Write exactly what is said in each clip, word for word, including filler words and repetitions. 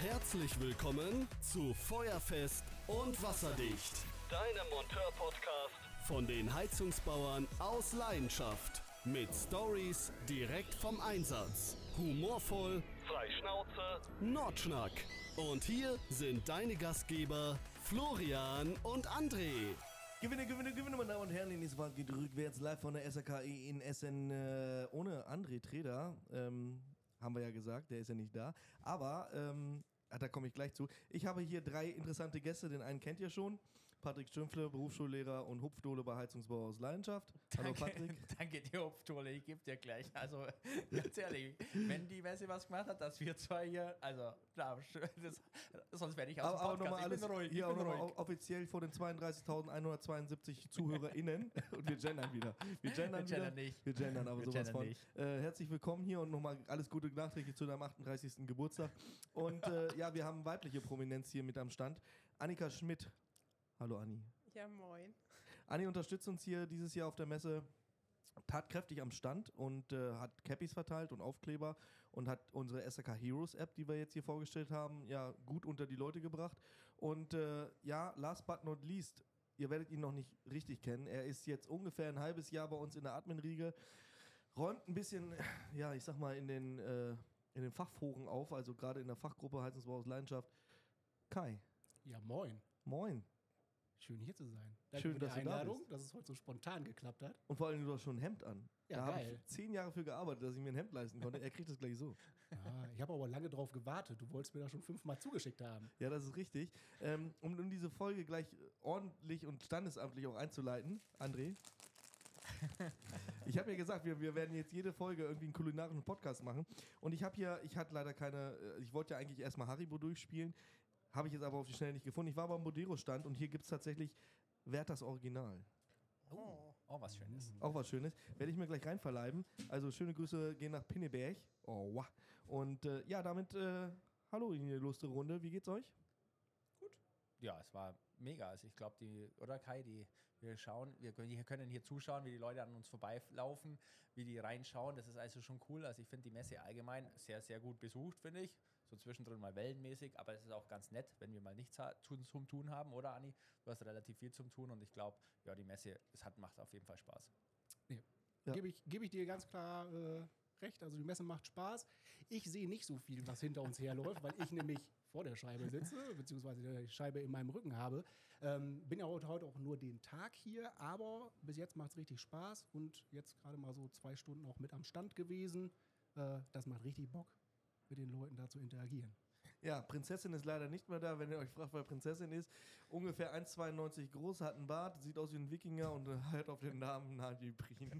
Herzlich willkommen zu Feuerfest und Wasserdicht, deinem Monteur-Podcast von den Heizungsbauern aus Leidenschaft. Mit Stories direkt vom Einsatz. Humorvoll, frei Schnauze, Nordschnack. Und hier sind deine Gastgeber Florian und André. Gewinne, Gewinne, Gewinne, meine Damen und Herren. Die nächste Folge geht rückwärts live von der S R K E in Essen äh, ohne André Treder. Ähm, haben wir ja gesagt, der ist ja nicht da. Aber, ähm, da komme ich gleich zu. Ich habe hier drei interessante Gäste. Den einen kennt ihr schon. Patrick Stümpfle, Berufsschullehrer und Hupfdohle bei Heizungsbau aus Leidenschaft. Hallo Danke, Patrick. danke dir, Hupfdohle, ich gebe dir gleich. Also, ganz ehrlich, wenn die Messe was gemacht hat, dass wir zwei hier, also, klar, das, sonst werde ich aus dem Aber, Podcast. aber Ich bin ruhig, ich hier bin auch nochmal ruhig. offiziell vor den zweiunddreißigtausendeinhundertzweiundsiebzig ZuhörerInnen. Und wir gendern wieder. Wir gendern, Wir wieder. gendern nicht. Wir gendern aber Wir sowas gendern von. nicht. Äh, herzlich willkommen hier und nochmal alles Gute nachträglich zu deinem achtunddreißigsten Geburtstag. Und äh, ja, wir haben weibliche Prominenz hier mit am Stand. Annika Schmidt. Hallo Anni. Ja, moin. Anni unterstützt uns hier dieses Jahr auf der Messe tatkräftig am Stand und äh, hat Cappies verteilt und Aufkleber und hat unsere S R K Heroes App, die wir jetzt hier vorgestellt haben, ja gut unter die Leute gebracht. Und äh, ja, last but not least, ihr werdet ihn noch nicht richtig kennen. Er ist jetzt ungefähr ein halbes Jahr bei uns in der Admin-Riege, räumt ein bisschen, ja, ich sag mal, in den, äh, in den Fachforen auf, also gerade in der Fachgruppe Heizungsbau aus Leidenschaft. Kai. Ja, moin. Moin. Schön hier zu sein. Danke Schön, für dass die du da Einladung, bist. dass es heute so spontan geklappt hat. Und vor allem, du hast schon ein Hemd an. Ja, da habe geil. ich zehn Jahre für gearbeitet, dass ich mir ein Hemd leisten konnte. Er kriegt das gleich so. Ja, ich habe aber lange drauf gewartet. Du wolltest mir das schon fünfmal zugeschickt haben. Ja, das ist richtig. Ähm, um, um diese Folge gleich ordentlich und standesamtlich auch einzuleiten, André. Ich habe ja gesagt, wir, wir werden jetzt jede Folge irgendwie einen kulinarischen Podcast machen. Und ich habe hier, ich hatte leider keine, äh, ich wollte ja eigentlich erstmal Haribo durchspielen, habe ich jetzt aber auf die Schnelle nicht gefunden. Ich war beim Bodero-Stand und hier gibt es tatsächlich Werthers Original. Oh, oh, was Schönes. Auch was Schönes. Werde ich mir gleich reinverleiben. Also schöne Grüße gehen nach Pinneberg. Oh, wow. Und äh, ja, damit äh, hallo in die lustige Runde. Wie geht's euch? Ja, es war mega. Also ich glaube, die, oder Kai, die, wir schauen, wir können, wir können hier zuschauen, wie die Leute an uns vorbeilaufen, wie die reinschauen. Das ist also schon cool. Also ich finde die Messe allgemein sehr, sehr gut besucht, finde ich. So zwischendrin mal wellenmäßig, aber es ist auch ganz nett, wenn wir mal nichts zum, zum Tun haben, oder Anni? Du hast relativ viel zum Tun und ich glaube, ja, die Messe, es hat, macht auf jeden Fall Spaß. Nee. Ja. Gebe ich, geb ich dir ganz klar äh, recht. Also die Messe macht Spaß. Ich sehe nicht so viel, was hinter uns herläuft, weil ich nämlich vor der Scheibe sitze, beziehungsweise die Scheibe in meinem Rücken habe. Ähm, bin ja heute, heute auch nur den Tag hier, aber bis jetzt macht es richtig Spaß und jetzt gerade mal so zwei Stunden auch mit am Stand gewesen. Äh, das macht richtig Bock, mit den Leuten da zu interagieren. Ja, Prinzessin ist leider nicht mehr da, wenn ihr euch fragt, wer Prinzessin ist. Ungefähr eins Komma zweiundneunzig groß, hat einen Bart, sieht aus wie ein Wikinger und hört auf den Namen Nadjibrin.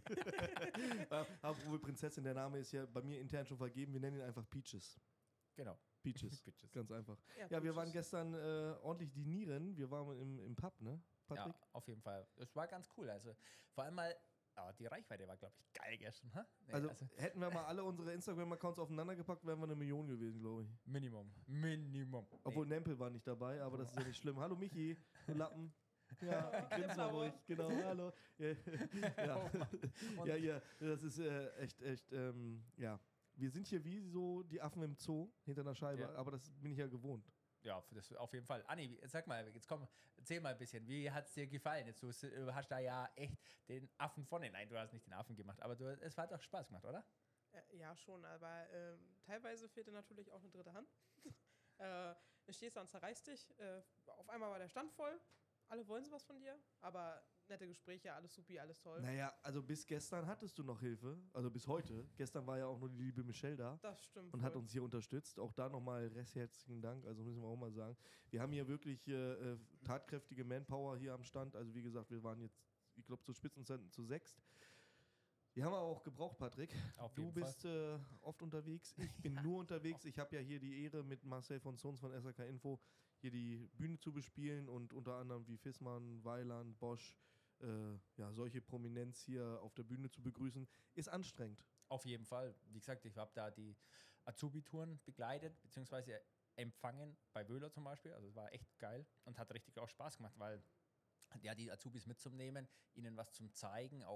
Obwohl Prinzessin, der Name ist ja bei mir intern schon vergeben, wir nennen ihn einfach Peaches. Genau. Peaches, Peaches. ganz einfach. Ja, Ja, wir Peaches. waren gestern äh, ordentlich dinieren, wir waren im, im Pub, ne, Patrick? Ja, auf jeden Fall. Es war ganz cool. Also vor allem mal, oh, die Reichweite war, glaube ich, geil gestern. Ha? Nee, Also, hätten wir mal alle unsere Instagram-Accounts aufeinander gepackt, wären wir eine Million gewesen, glaube ich. Minimum. Minimum. Obwohl Nempel war nicht dabei, aber das ist ja nicht schlimm. Hallo Michi, du Lappen. Ja, grinsen wir ruhig, genau, hallo. Ja, ja. ja, ja, das ist äh, echt, echt, ähm, ja. Wir sind hier wie so die Affen im Zoo hinter einer Scheibe, Ja. aber das bin ich ja gewohnt. Ja, das auf jeden Fall. Anni, sag mal, jetzt komm, erzähl mal ein bisschen, wie hat es dir gefallen? Jetzt, du hast da ja echt den Affen vorne. Nein, du hast nicht den Affen gemacht, aber du, es hat doch Spaß gemacht, oder? Äh, Ja, schon, aber ähm, teilweise fehlte natürlich auch eine dritte Hand. äh, du stehst da und zerreißt dich. Äh, auf einmal war der Stand voll. Alle wollen sowas von dir, aber nette Gespräche, alles supi, alles toll. Naja, also bis gestern hattest du noch Hilfe, also bis heute. Gestern war ja auch nur die liebe Michelle da. Das stimmt. Und wohl. hat uns hier unterstützt. Auch da nochmal recht herzlichen Dank. Also müssen wir auch mal sagen. Wir haben hier wirklich äh, tatkräftige Manpower hier am Stand. Also wie gesagt, wir waren jetzt, ich glaube, zu Spitzenzeiten zu sechst. Die haben wir auch gebraucht, Patrick. Auf du jeden bist äh, oft unterwegs. Ich bin nur unterwegs. Ich habe ja hier die Ehre, mit Marcel von Sons von S R K Info hier die Bühne zu bespielen und unter anderem wie Fissmann, Weiland, Bosch, äh, ja, solche Prominenz hier auf der Bühne zu begrüßen. Ist anstrengend. Auf jeden Fall. Wie gesagt, ich habe da die Azubi-Touren begleitet, beziehungsweise empfangen, bei Wöhler zum Beispiel. Also es war echt geil und hat richtig auch Spaß gemacht, weil ja, die Azubis mitzunehmen, ihnen was zum Zeigen, auch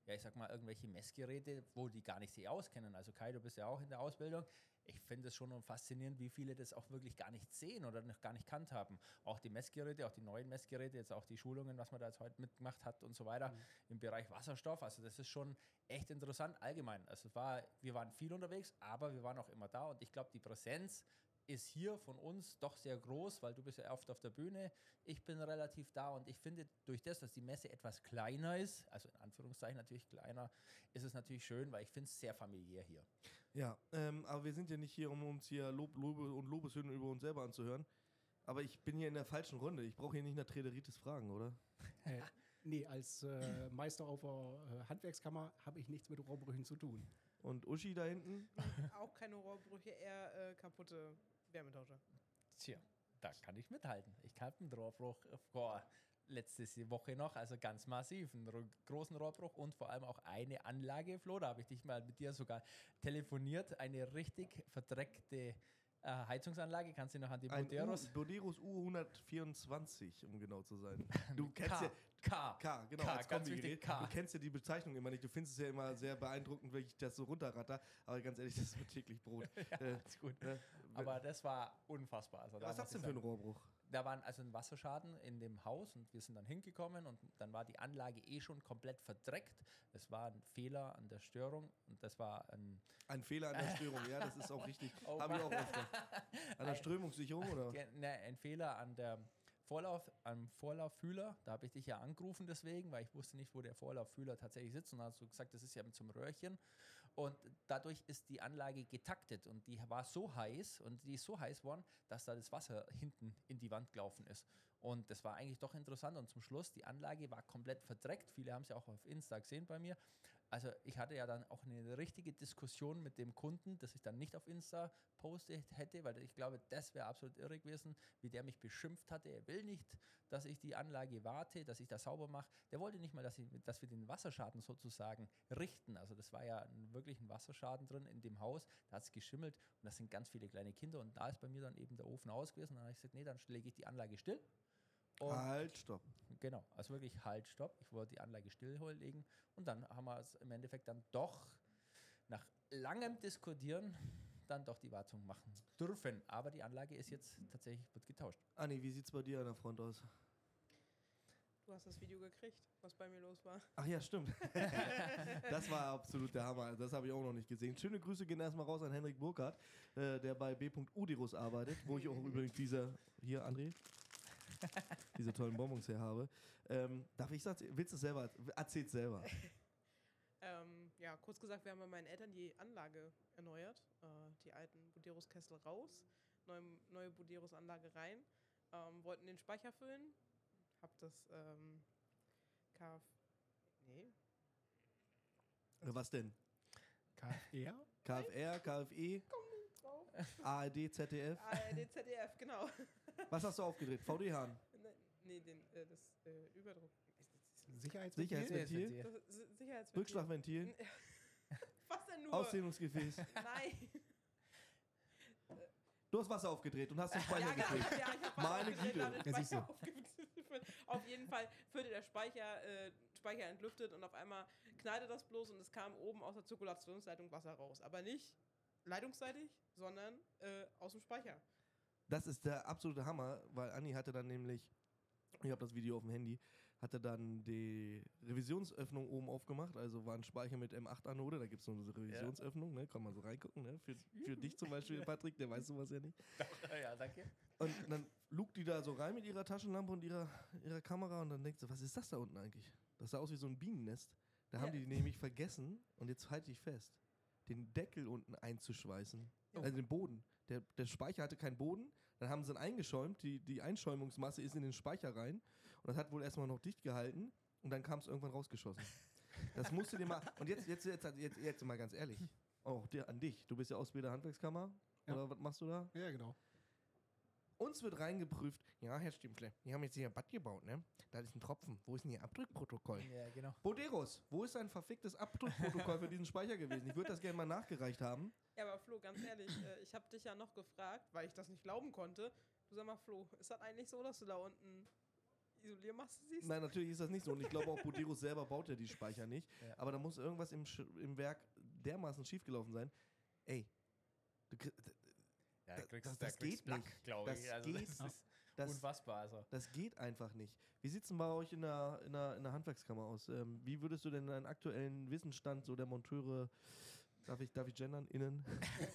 ja, ich sag mal, irgendwelche Messgeräte, wo die gar nicht sich auskennen. Also Kai, du bist ja auch in der Ausbildung. Ich finde es schon faszinierend, wie viele das auch wirklich gar nicht sehen oder noch gar nicht kannt haben. Auch die Messgeräte, auch die neuen Messgeräte, jetzt auch die Schulungen, was man da jetzt heute mitgemacht hat und so weiter mhm. im Bereich Wasserstoff. Also das ist schon echt interessant allgemein. Also es war, wir waren viel unterwegs, aber wir waren auch immer da und ich glaube, die Präsenz ist hier von uns doch sehr groß, weil du bist ja oft auf der Bühne, ich bin relativ da und ich finde, durch das, dass die Messe etwas kleiner ist, also in Anführungszeichen natürlich kleiner, ist es natürlich schön, weil ich finde es sehr familiär hier. Ja, ähm, aber wir sind ja nicht hier, um uns hier Lob, Lobe und Lobeshymnen über uns selber anzuhören, aber ich bin hier in der falschen Runde, ich brauche hier nicht nach Trederitis fragen, oder? Äh, nee, als äh, Meister auf der äh, Handwerkskammer habe ich nichts mit Rohrbrüchen zu tun. Und Uschi da hinten? Auch keine Rohrbrüche, eher äh, kaputte Wärmetauscher. Tja, da kann ich mithalten. Ich habe einen Rohrbruch vor letzte Woche noch, also ganz massiv, einen ro- großen Rohrbruch und vor allem auch eine Anlage, Flo, da habe ich dich mal mit dir sogar telefoniert, eine richtig verdreckte äh, Heizungsanlage, kannst du dich noch an die Ein Buderus? U, Buderus U hundertvierundzwanzig, um genau zu sein. Du kennst K. ja K. K, genau, K, als ganz Kombigerät. wichtig, K. Du kennst ja die Bezeichnung immer nicht. Du findest es ja immer sehr beeindruckend, wenn ich das so runterratter. Aber ganz ehrlich, das ist mir täglich Brot. Ja, äh, ist gut. ne? Aber das war unfassbar. Also da Was muss hast du ich denn für einen sagen, Rohrbruch? Da war also ein Wasserschaden in dem Haus und wir sind dann hingekommen und dann war die Anlage eh schon komplett verdreckt. Es war ein Fehler an der Störung und das war ein... Ein Fehler an der Störung, ja, das ist auch richtig. Oh Habe ich Mann. auch öfter. An der Strömungssicherung, oder? Ge- Ne, ein Fehler an der Vorlauf, am Vorlauffühler. Da habe ich dich ja angerufen deswegen, weil ich wusste nicht, wo der Vorlauffühler tatsächlich sitzt. Und dann hast du gesagt, das ist ja zum Röhrchen. Und dadurch ist die Anlage getaktet und die war so heiß und die ist so heiß worden, dass da das Wasser hinten in die Wand gelaufen ist. Und das war eigentlich doch interessant. Und zum Schluss, die Anlage war komplett verdreckt. Viele haben es ja auch auf Insta gesehen bei mir. Also ich hatte ja dann auch eine richtige Diskussion mit dem Kunden, dass ich dann nicht auf Insta postet hätte, weil ich glaube, das wäre absolut irre gewesen, wie der mich beschimpft hatte. Er will nicht, dass ich die Anlage warte, dass ich das sauber mache. Der wollte nicht mal, dass, ich, dass wir den Wasserschaden sozusagen richten. Also das war ja ein, wirklich ein Wasserschaden drin in dem Haus. Da hat es geschimmelt und das sind ganz viele kleine Kinder. Und da ist bei mir dann eben der Ofen aus gewesen. Und dann habe ich gesagt, nee, dann lege ich die Anlage still. Und Halt, stopp. Genau, also wirklich halt, stopp. Ich wollte die Anlage stilllegen und dann haben wir es im Endeffekt dann doch nach langem Diskutieren dann doch die Wartung machen dürfen. Aber die Anlage ist jetzt tatsächlich, wird getauscht. Anni, wie sieht's bei dir an der Front aus? Du hast das Video gekriegt, was bei mir los war. Ach ja, stimmt. Das war absolut der Hammer. Das habe ich auch noch nicht gesehen. Schöne Grüße gehen erstmal raus an Henrik Burkhardt, äh, der bei B. Udirus arbeitet, wo ich auch übrigens diese, hier, André, diese tollen Bonbons her habe. Ähm, darf ich sagen, willst du es selber? Erzähl's selber. Ähm, ja, kurz gesagt, wir haben bei meinen Eltern die Anlage erneuert. Äh, die alten Buderus-Kessel raus, neue, neue Buderus-Anlage rein. Ähm, wollten den Speicher füllen. Hab das ähm, K F... Nee. Was denn? K F R? K F R, K F E, A R D, Z D F. A R D, Z D F, genau. Was hast du aufgedreht? V D-Hahn? Ne- nee, den, äh, das äh, Überdruck. Sicherheitsventil? Sicherheitsventil? Das ist Sicherheitsventil. Rückschlagventil? Was denn nur? Ausdehnungsgefäß? Nein. Du hast Wasser aufgedreht und hast den Speicher Ja, genau. gekriegt. Ja, ich hab Meine Wasser aufgedreht, Güte. hab den Ja, siehst du. Speicher aufgefüllt. Auf jeden Fall füllte der Speicher, äh, Speicher entlüftet und auf einmal knallte das bloß und es kam oben aus der Zirkulationsleitung Wasser raus. Aber nicht leitungsseitig, sondern äh, aus dem Speicher. Das ist der absolute Hammer, weil Anni hatte dann nämlich, ich habe das Video auf dem Handy, hatte dann die Revisionsöffnung oben aufgemacht, also war ein Speicher mit M acht Anode, da gibt es so eine Revisionsöffnung, ne? Kann man so reingucken, ne? Für, für dich zum Beispiel, Patrick, der weiß sowas ja nicht. Ja, danke. Und dann lugt die da so rein mit ihrer Taschenlampe und ihrer, ihrer Kamera und dann denkt sie, was ist das da unten eigentlich? Das sah aus wie so ein Bienennest. Da haben Ja. die nämlich vergessen, und jetzt halte ich fest, den Deckel unten einzuschweißen. Ja. Also den Boden. Der, der Speicher hatte keinen Boden, dann haben sie ihn eingeschäumt, die, die Einschäumungsmasse ist in den Speicher rein und das hat wohl erstmal noch dicht gehalten und dann kam es irgendwann rausgeschossen. Das musst du dir mal, und jetzt, jetzt, jetzt, jetzt, jetzt mal ganz ehrlich, auch dir, an dich, du bist ja Ausbilder Handwerkskammer, Ja. oder was machst du da? Ja, genau. Uns wird reingeprüft, ja, Herr Stimpfle, wir haben jetzt hier ein Bad gebaut, ne? Da ist ein Tropfen, wo ist denn Ihr Abdruckprotokoll? Ja, genau. Buderus, wo ist ein verficktes Abdruckprotokoll für diesen Speicher gewesen? Ich würde das gerne mal nachgereicht haben. Ja, aber Flo, ganz ehrlich, äh, ich habe dich ja noch gefragt, weil ich das nicht glauben konnte. Du sag mal, Flo, ist das eigentlich so, dass du da unten Isoliermasse siehst. Nein, natürlich ist das nicht so. Und ich glaube auch, Buderus selber baut ja die Speicher nicht. Ja. Aber da muss irgendwas im, Sch- im Werk dermaßen schiefgelaufen sein. Ey, du, krieg- Ja, das- kriegst, das- da das kriegst geht Plack, nicht. glaube Das ich. Also geht das nicht. ist das, unfassbar. Also. das geht einfach nicht. Wie sieht es denn bei euch in der, in der, in der Handwerkskammer aus? Ähm, wie würdest du denn deinen aktuellen Wissensstand so der Monteure, darf ich, darf ich gendern, innen?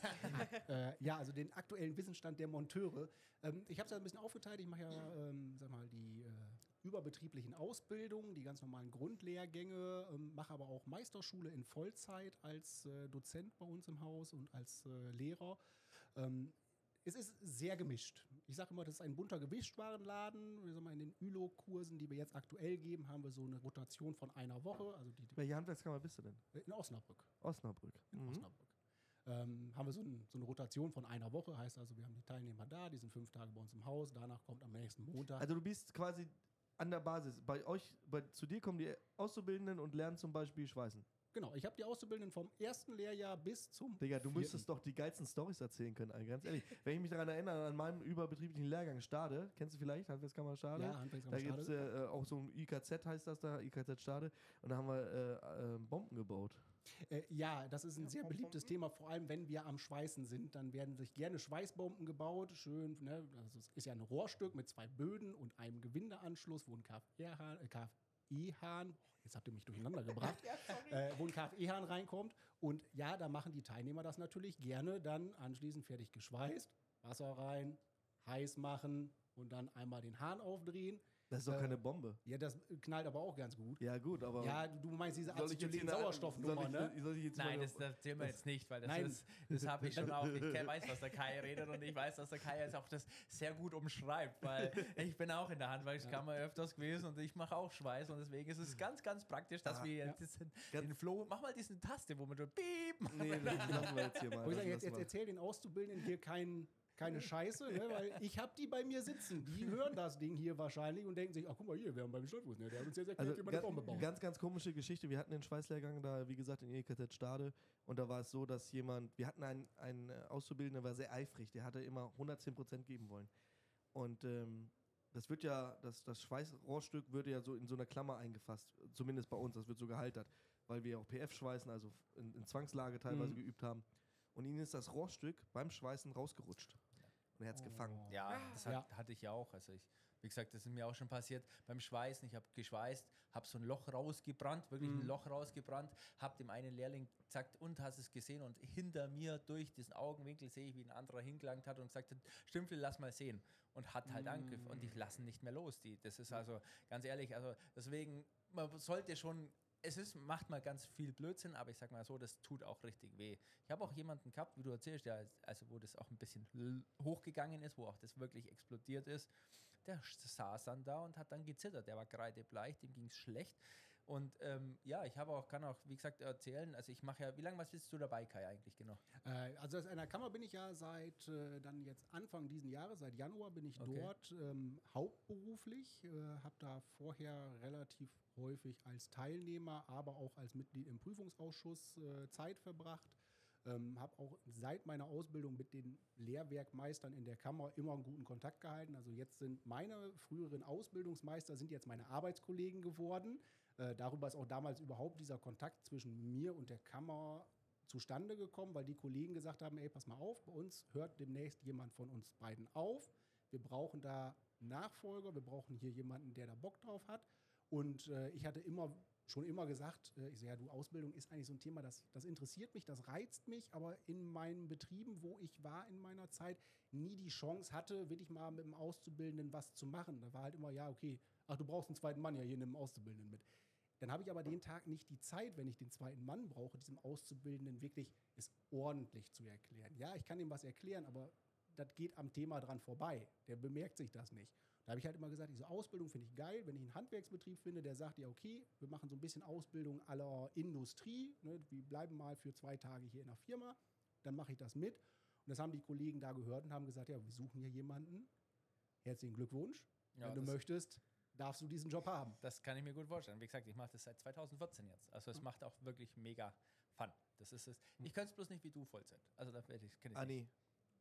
Äh, ja, also den aktuellen Wissensstand der Monteure. Ähm, ich habe es ja ein bisschen aufgeteilt. Ich mache ja, ähm, sag mal, die äh, überbetrieblichen Ausbildungen, die ganz normalen Grundlehrgänge, ähm, mache aber auch Meisterschule in Vollzeit als äh, Dozent bei uns im Haus und als äh, Lehrer. Ähm, es ist sehr gemischt. Ich sage immer, das ist ein bunter Gewichtwarenladen. Wir sagen mal, in den Ü L O-Kursen, die wir jetzt aktuell geben, haben wir so eine Rotation von einer Woche. Also die, Welche Handwerkskammer bist du denn? in Osnabrück. Osnabrück. In Mhm. Osnabrück. Ähm, haben wir so, ein, so eine Rotation von einer Woche. Heißt also, wir haben die Teilnehmer da, die sind fünf Tage bei uns im Haus. Danach kommt am nächsten Montag. Also du bist quasi an der Basis. Bei euch, bei, zu dir kommen die Auszubildenden und lernen zum Beispiel Schweißen. Genau, ich habe die Auszubildenden vom ersten Lehrjahr bis zum Digga, du vierten. müsstest doch die geilsten Storys erzählen können, Alter, ganz ehrlich. Wenn ich mich daran erinnere, an meinem überbetrieblichen Lehrgang Stade, kennst du vielleicht, Handwerkskammer Stade? Ja, Da Handwerkskammer gibt es Stade. äh, auch so ein I K Z, heißt das da, I K Z Stade. Und da haben wir äh, äh, Bomben gebaut. Äh, ja, das ist ein Ja, sehr Bomben. beliebtes Thema, vor allem wenn wir am Schweißen sind, dann werden sich gerne Schweißbomben gebaut, schön, ne? Also es ist ja ein Rohrstück mit zwei Böden und einem Gewindeanschluss, wo ein K F E-Hahn, äh, K F E-Hahn, jetzt habt ihr mich durcheinander gebracht, Ja, sorry. äh, wo ein K F E-Hahn reinkommt und ja, da machen die Teilnehmer das natürlich gerne, dann anschließend fertig geschweißt, Wasser rein, heiß machen und dann einmal den Hahn aufdrehen. Das ist doch Äh, keine Bombe. Ja, das knallt aber auch ganz gut. Ja gut, aber... Ja, du meinst diese soll ich jetzt hier eine- Acetylen-Sauerstoffnummer, soll ich, ne? soll ich jetzt Nein, mal- das, das erzählen wir jetzt nicht, weil das Nein. ist, das habe ich schon auch. Ich kenn- weiß, was der Kai redet und ich weiß, dass der Kai jetzt auch das sehr gut umschreibt, weil ich bin auch in der Handwerkskammer öfters gewesen und ich mache auch Schweiß und deswegen ist es ganz, ganz praktisch, dass Ah, wir ja. jetzt diesen, den Flo, mach mal diese Taste, wo man so piep. Nee, das lassen wir jetzt hier mal. Wo ich das sage, jetzt, lassen jetzt wir. erzähl den Auszubildenden hier kein, keine Scheiße, ne, weil ich habe die bei mir sitzen. Die hören das Ding hier wahrscheinlich und denken sich, ach guck mal hier, wir haben beim Stolfuß, ne, der hat uns jetzt erklärt, Also wie man eine Bombe ganz, baut. ganz, ganz komische Geschichte. Wir hatten den Schweißlehrgang da, wie gesagt, in E K Z Stade. Und da war es so, dass jemand, wir hatten einen, einen äh, Auszubildenden, der war sehr eifrig. Der hatte immer hundertzehn Prozent geben wollen. Und ähm, das wird ja, das, das Schweißrohrstück würde ja so in so einer Klammer eingefasst. Zumindest bei uns, das wird so gehaltert. Weil wir auch P F schweißen, also in, in Zwangslage teilweise Mhm. geübt haben. Und ihnen ist das Rohrstück beim Schweißen rausgerutscht. Und er hat es gefangen. Ja, das hat, Ja. hatte ich ja auch. Also ich, wie gesagt, das ist mir auch schon passiert beim Schweißen. Ich habe geschweißt, habe so ein Loch rausgebrannt, wirklich Mhm. ein Loch rausgebrannt, habe dem einen Lehrling gesagt, und hast es gesehen? Und hinter mir durch diesen Augenwinkel sehe ich, wie ein anderer hingelangt hat und gesagt hat, Stümpfel, lass mal sehen. Und hat halt Angriff und die lassen nicht mehr los. Die, das ist also, ganz ehrlich, also deswegen, man sollte schon, es ist, macht mal ganz viel Blödsinn, aber ich sag mal so, das tut auch richtig weh. Ich habe auch jemanden gehabt, wie du erzählst, der, also wo das auch ein bisschen l- hochgegangen ist, wo auch das wirklich explodiert ist. Der saß dann da und hat dann gezittert. Der war kreidebleich, dem ging es schlecht. Und ähm, ja, ich habe auch, kann auch, wie gesagt, erzählen, also ich mache ja, wie lange was bist du dabei, Kai, eigentlich genau? Äh, also in der Kammer bin ich ja seit äh, dann jetzt Anfang diesen Jahres, seit Januar bin ich Okay. dort ähm, hauptberuflich, äh, habe da vorher relativ häufig als Teilnehmer, aber auch als Mitglied im Prüfungsausschuss äh, Zeit verbracht. Ähm, habe auch seit meiner Ausbildung mit den Lehrwerkmeistern in der Kammer immer einen guten Kontakt gehalten. Also jetzt sind meine früheren Ausbildungsmeister sind jetzt meine Arbeitskollegen geworden. Äh, darüber ist auch damals überhaupt dieser Kontakt zwischen mir und der Kammer zustande gekommen, weil die Kollegen gesagt haben, ey, pass mal auf, bei uns hört demnächst jemand von uns beiden auf. Wir brauchen da Nachfolger, wir brauchen hier jemanden, der da Bock drauf hat. Und äh, ich hatte immer schon immer gesagt, äh, ich so, ja, du, Ausbildung ist eigentlich so ein Thema, das, das interessiert mich, das reizt mich, aber in meinen Betrieben, wo ich war in meiner Zeit, nie die Chance hatte, wirklich mal mit dem Auszubildenden was zu machen. Da war halt immer, ja, okay, ach, du brauchst einen zweiten Mann, ja, hier nimm einen Auszubildenden mit. Dann habe ich aber den Tag nicht die Zeit, wenn ich den zweiten Mann brauche, diesem Auszubildenden wirklich es ordentlich zu erklären. Ja, ich kann ihm was erklären, aber das geht am Thema dran vorbei. Der bemerkt sich das nicht. Da habe ich halt immer gesagt, diese Ausbildung finde ich geil, wenn ich einen Handwerksbetrieb finde, der sagt, ja okay, wir machen so ein bisschen Ausbildung aller Industrie, ne, wir bleiben mal für zwei Tage hier in der Firma, dann mache ich das mit. Und das haben die Kollegen da gehört und haben gesagt, ja, wir suchen hier jemanden, herzlichen Glückwunsch, Ja, wenn du das- möchtest, darfst du diesen Job haben. Das kann ich mir gut vorstellen. Wie gesagt, ich mache das seit zweitausendvierzehn jetzt. Also es macht auch wirklich mega Fun. Das ist es. Ich könnte es bloß nicht wie du Vollzeit. Also da werde ich, kenn ich Ah, nicht. nee.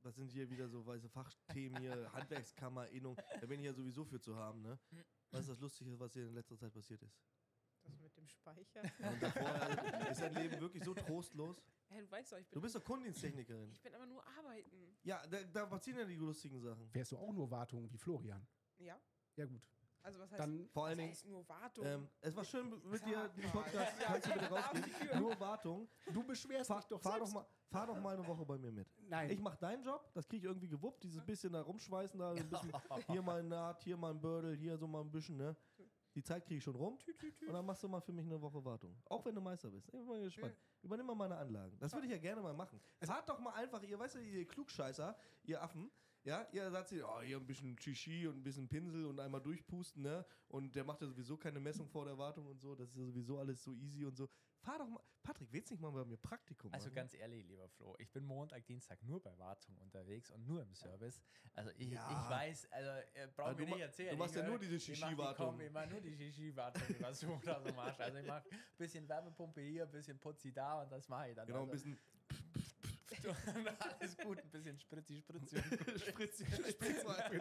was sind hier wieder so weiße Fachthemen hier, Handwerkskammer, Innung, da bin ich ja sowieso für zu haben, ne? Was ist das Lustige, was hier in letzter Zeit passiert ist? Das mit dem Speicher. Und davor also, ist dein Leben wirklich so trostlos? Ja, du weißt doch, ich bin, Du bist doch Kundendiensttechnikerin. ich bin aber nur arbeiten. Ja, da, da passieren ja die lustigen Sachen. Fährst du auch nur Wartung wie Florian? Ja. Ja, gut. Also was heißt, Dann Vor was allen Dingen, heißt nur Wartung? ähm, es war schön mit dir, Sag diesen mal. Podcast, Ja, kannst du bitte ja, rausgehen. dafür. Nur Wartung. du beschwerst Fahr, dich doch fahr, selbst. doch mal, fahr doch mal eine Woche bei mir mit. Nein. Ich mache deinen Job, das kriege ich irgendwie gewuppt, dieses bisschen da rumschweißen, da ein bisschen, hier mal eine Naht, hier mal ein Bördel, hier so mal ein bisschen, ne? Die Zeit kriege ich schon rum und dann machst du mal für mich eine Woche Wartung. Auch wenn du Meister bist. Ich bin mal gespannt. Übernimm mal meine Anlagen. Das würde ich ja gerne mal machen. Fahrt doch mal einfach, ihr weißt ja, ihr Klugscheißer, ihr Affen, ja, ihr sagt sich, oh, hier ein bisschen Shishi und ein bisschen Pinsel und einmal durchpusten, ne? Und der macht ja sowieso keine Messung vor der Wartung und so, das ist ja sowieso alles so easy und so. Fahr doch mal, Patrick, willst du nicht mal bei mir Praktikum Also machen? ganz ehrlich, lieber Flo, ich bin Montag, Dienstag nur bei Wartung unterwegs und nur im Service. Also ich, Ja. ich weiß, also äh, brauch Aber mir du nicht ma- erzählen. du machst ich, ja äh, nur diese ich mach die Shishi-Wartung. Kombi, Ich mache nur die Shishi-Wartung über Such aus dem Arsch. Also ich mache ein bisschen Wärmepumpe hier, ein bisschen Putzi da und das mache ich dann. Genau, ein also, bisschen alles gut, ein bisschen Spritzi, Spritzi. und- Spritzi, Spritzi.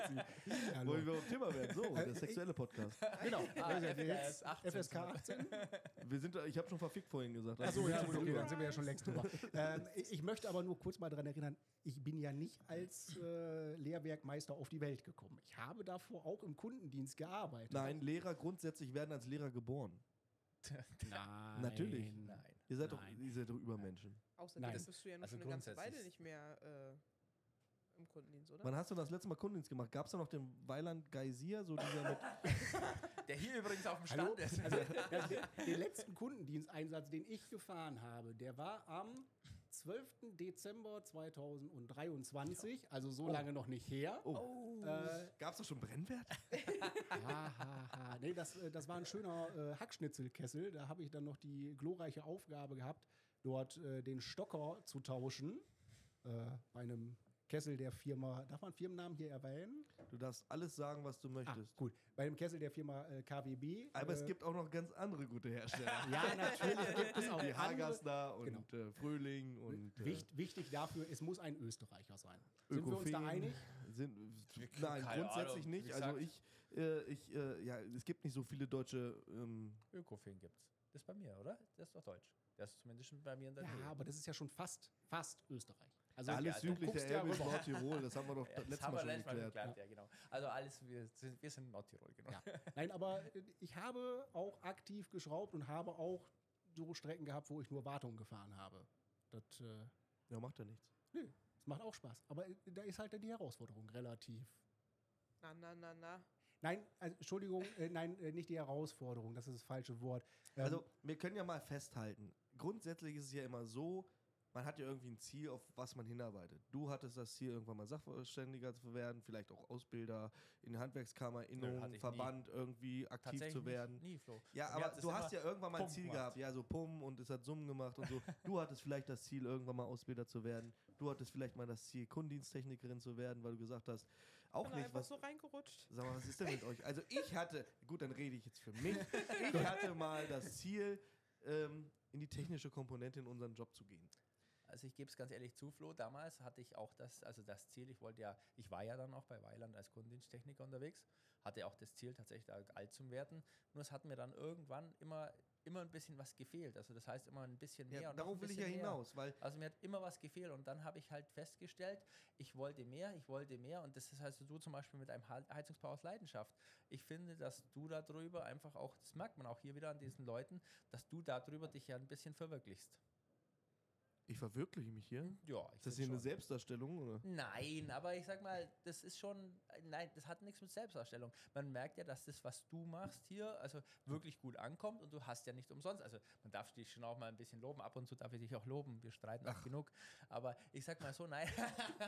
Ja, Wo Leute. wir auf Thema werden. So, der sexuelle Podcast. Genau. Ah, Also F- jetzt äh, achtzehn. F S K achtzehn. Wir sind, ich habe schon verfickt vorhin gesagt. Achso, wir ja, sind gut, schon okay, drüber. dann sind wir ja schon längst drüber. ähm, ich, ich möchte aber nur kurz mal daran erinnern, ich bin ja nicht als äh, Lehrwerkmeister auf die Welt gekommen. Ich habe davor auch im Kundendienst gearbeitet. Nein, Lehrer grundsätzlich werden als Lehrer geboren. Nein. Natürlich. Nein. Ihr seid, doch, Nein. ihr seid doch Übermenschen. Außerdem Nein. bist du ja nun Also schon eine ganze grundsätzlich- Weile nicht mehr äh, im Kundendienst, oder? Wann hast du das letzte Mal Kundendienst gemacht? Gab es da noch den Weiland Geysir, so dieser mit. Der hier übrigens auf dem Hallo? Stand ist. Also, der, der, den letzten Kundendiensteinsatz, den ich gefahren habe, der war am zwölften Dezember zweitausenddreiundzwanzig, also so lange noch nicht her. Oh. Äh, Gab es da schon Brennwert? ha, ha, ha. Nee, das, äh, das war ein schöner äh, Hackschnitzelkessel. Da habe ich dann noch die glorreiche Aufgabe gehabt, dort äh, den Stocker zu tauschen. Äh, bei einem Kessel der Firma, darf man Firmennamen hier erwähnen? Du darfst alles sagen, was du Ah, möchtest. gut. Bei dem Kessel der Firma äh, K W B. Aber es äh, gibt auch noch ganz andere gute Hersteller. Ja, natürlich gibt es auch Die andere. Hagasner und Genau. äh, Fröhling und. Äh, Wicht, wichtig dafür, es muss ein Österreicher sein. Sind wir uns da Ökofin einig? Sind, Wir- nein, keine grundsätzlich Ahnung. nicht. Wie Also gesagt- ich, äh, ich äh, ja, es gibt nicht so viele deutsche. Ähm, Ökofin gibt's. Das ist bei mir, oder? Das ist doch deutsch. Das ist zumindest schon bei mir in der Ja, Nähe. aber das ist ja schon fast, fast Österreich. Also alles ja, du südlich guckst der ja Elbe ist rüber. Nordtirol, das haben wir doch Ja, das das letzte haben Mal wir schon letztes Mal geklärt. geklärt, ja, genau. Also alles, wir sind, wir sind Nordtirol, genau. Ja. Nein, aber äh, ich habe auch aktiv geschraubt und habe auch so Strecken gehabt, wo ich nur Wartung gefahren habe. Das, äh, Ja, macht ja nichts. nö, das macht auch Spaß. Aber äh, da ist halt dann die Herausforderung relativ. Na, na, na, na. Nein, also, Entschuldigung, äh, nein, äh, nicht die Herausforderung, das ist das falsche Wort. Ähm, Also, wir können ja mal festhalten. Grundsätzlich ist es ja immer so, man hat ja irgendwie ein Ziel, auf was man hinarbeitet. Du hattest das Ziel, irgendwann mal Sachverständiger zu werden, vielleicht auch Ausbilder in der Handwerkskammer, hatte Innung, ich Verband irgendwie aktiv Tatsächlich zu werden. Nicht, nie, Flo. Ja, Mir aber hat das du hast immer ja irgendwann mal ein Pumpen Ziel gemacht. gehabt, ja, so Pum und es hat Summen gemacht und so. Du hattest vielleicht das Ziel, irgendwann mal Ausbilder zu werden. Du hattest vielleicht mal das Ziel, Kundendiensttechnikerin zu werden, weil du gesagt hast, auch Ich bin nicht, einfach was, so reingerutscht. sag mal, was ist denn mit euch? Also ich hatte, gut, dann rede ich jetzt für mich, ich hatte mal das Ziel, ähm, in die technische Komponente in unseren Job zu gehen. Also ich gebe es ganz ehrlich zu, Flo, damals hatte ich auch das, also das Ziel, ich wollte ja, ich war ja dann auch bei Weiland als Kundendiensttechniker unterwegs, hatte auch das Ziel, tatsächlich da alt zu werden, nur es hat mir dann irgendwann immer, immer ein bisschen was gefehlt, also das heißt immer ein bisschen mehr. Ja, und noch darauf ein will ich ja bisschen mehr. hinaus, weil Also mir hat immer was gefehlt und dann habe ich halt festgestellt, ich wollte mehr, ich wollte mehr und das heißt du zum Beispiel mit einem Heizungsbau aus Leidenschaft. Ich finde, dass du darüber einfach auch, das merkt man auch hier wieder an diesen Leuten, dass du darüber dich ja ein bisschen verwirklichst. ich verwirkliche mich hier. Ja, ich Ist das find hier eine schon. Selbstdarstellung? Oder? Nein, aber ich sag mal, das ist schon, nein, das hat nichts mit Selbstdarstellung. Man merkt ja, dass das, was du machst hier, also wirklich gut ankommt und du hast ja nicht umsonst, also man darf dich schon auch mal ein bisschen loben, ab und zu darf ich dich auch loben, wir streiten auch genug, aber ich sag mal so, nein,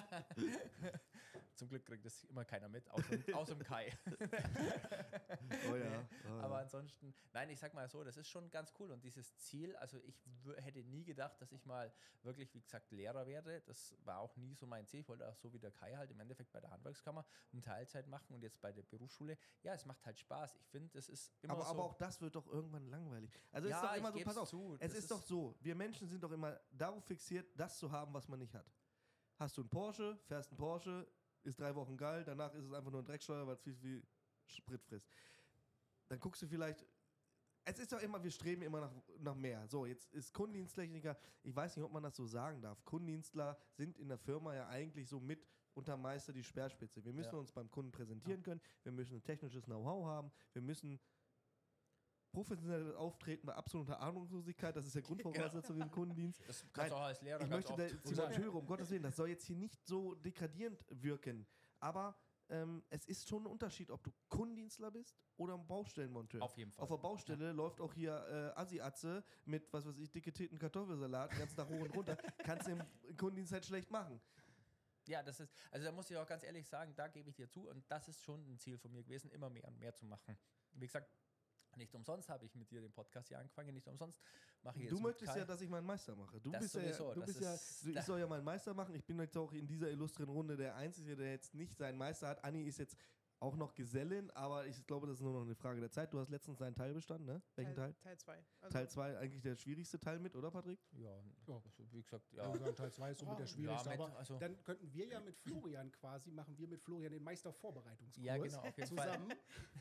zum Glück kriegt das immer keiner mit, außer, außer dem Kai. Oh ja. Oh ja. Aber ansonsten, nein, ich sag mal so, das ist schon ganz cool und dieses Ziel, also ich w- hätte nie gedacht, dass ich mal wirklich, wie gesagt, Lehrer werde. Das war auch nie so mein Ziel. Ich wollte auch so wie der Kai halt im Endeffekt bei der Handwerkskammer eine Teilzeit machen und jetzt bei der Berufsschule. Ja, es macht halt Spaß. Ich finde, das ist immer aber, so. aber auch das wird doch irgendwann langweilig. Also Ja, es ist doch ich immer so, geb's pass auf, zu, es das ist doch so, wir Menschen sind doch immer darauf fixiert, das zu haben, was man nicht hat. hast du einen Porsche, fährst einen Porsche, ist drei Wochen geil, danach ist es einfach nur ein Drecksteuer, weil es viel, viel Sprit frisst. Dann guckst du vielleicht, es ist doch immer, wir streben immer nach, nach mehr. So, jetzt ist Kundendiensttechniker, ich weiß nicht, ob man das so sagen darf, Kundendienstler sind in der Firma ja eigentlich so mit unterm Meister die Speerspitze. Wir müssen Ja. uns beim Kunden präsentieren können, wir müssen ein technisches Know-how haben, wir müssen professionelles Auftreten bei absoluter Ahnungslosigkeit, das ist der Grundvoraussetzung im Kundendienst. Das kannst Nein, du auch als Lehrer Ich ganz möchte oft der Zimateure, um Gottes Willen, das soll jetzt hier nicht so degradierend wirken, aber ähm, es ist schon ein Unterschied, ob du Kundendienstler bist oder ein Baustellenmonteur. Auf jeden Fall. Auf der Baustelle läuft auch hier äh, Assi-Atze mit, was weiß ich, dicke Titten Kartoffelsalat den ganzen Tag hoch und runter. Kannst du im Kundendienst halt schlecht machen. Ja, das ist, also da muss ich auch ganz ehrlich sagen, da gebe ich dir zu und das ist schon ein Ziel von mir gewesen, immer mehr und mehr zu machen. Wie gesagt, nicht umsonst habe ich mit dir den Podcast hier angefangen, nicht umsonst mache ich jetzt Du mit möchtest Kai. ja, dass ich meinen Meister mache. Du Das bist ja, sowieso, du das bist ja, ist- du, ich soll ja meinen Meister machen. Ich bin jetzt auch in dieser illustren Runde der Einzige, der jetzt nicht seinen Meister hat. Anni ist jetzt auch noch Gesellin, aber ich glaube, das ist nur noch eine Frage der Zeit. Du hast letztens deinen Teil bestanden, ne? Welchen Teil? Teil zwei. Also Teil zwei, eigentlich der schwierigste Teil mit, oder Patrick? Ja, Ja. also wie gesagt, Ja. ja. Also Teil zwei ist so mit der Ja, schwierigste, mit- aber also- dann könnten wir ja mit Florian quasi, machen wir mit Florian den Meistervorbereitungskurs Ja, genau, auf jeden Fall. zusammen.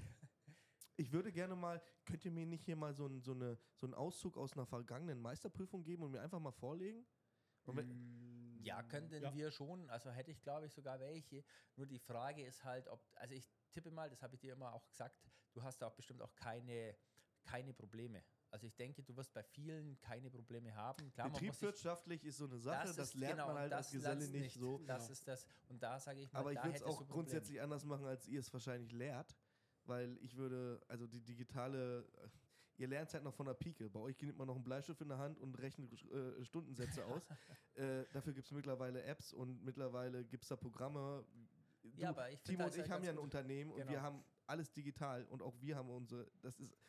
Ich würde gerne mal, könnt ihr mir nicht hier mal so, ein, so, eine, so einen Auszug aus einer vergangenen Meisterprüfung geben und mir einfach mal vorlegen? Und wenn, Ja, könnten Ja. wir schon. Also hätte ich, glaube ich, sogar welche. Nur die Frage ist halt, ob, also ich tippe mal, das habe ich dir immer auch gesagt, du hast da auch bestimmt auch keine, keine Probleme. Also ich denke, du wirst bei vielen keine Probleme haben. Klar, man muss sich, betriebswirtschaftlich ist so eine Sache, das, ist- lernt genau, man halt das als Geselle lernst nicht so. Das Genau. ist das. Und da sage ich mal, Aber ich da würde es hättest auch du Probleme. grundsätzlich anders machen, als ihr es wahrscheinlich lehrt, weil ich würde, also die digitale, äh, ihr lernt es halt noch von der Pike. Bei euch nimmt man noch einen Bleistift in der Hand und rechnet äh, Stundensätze aus. äh, dafür gibt es mittlerweile Apps und mittlerweile gibt es da Programme. Du, Ja, aber ich find, Timo da und ist ja ich haben ganz ja ein gut. Unternehmen und Genau. wir haben alles digital und auch wir haben unsere, das ist,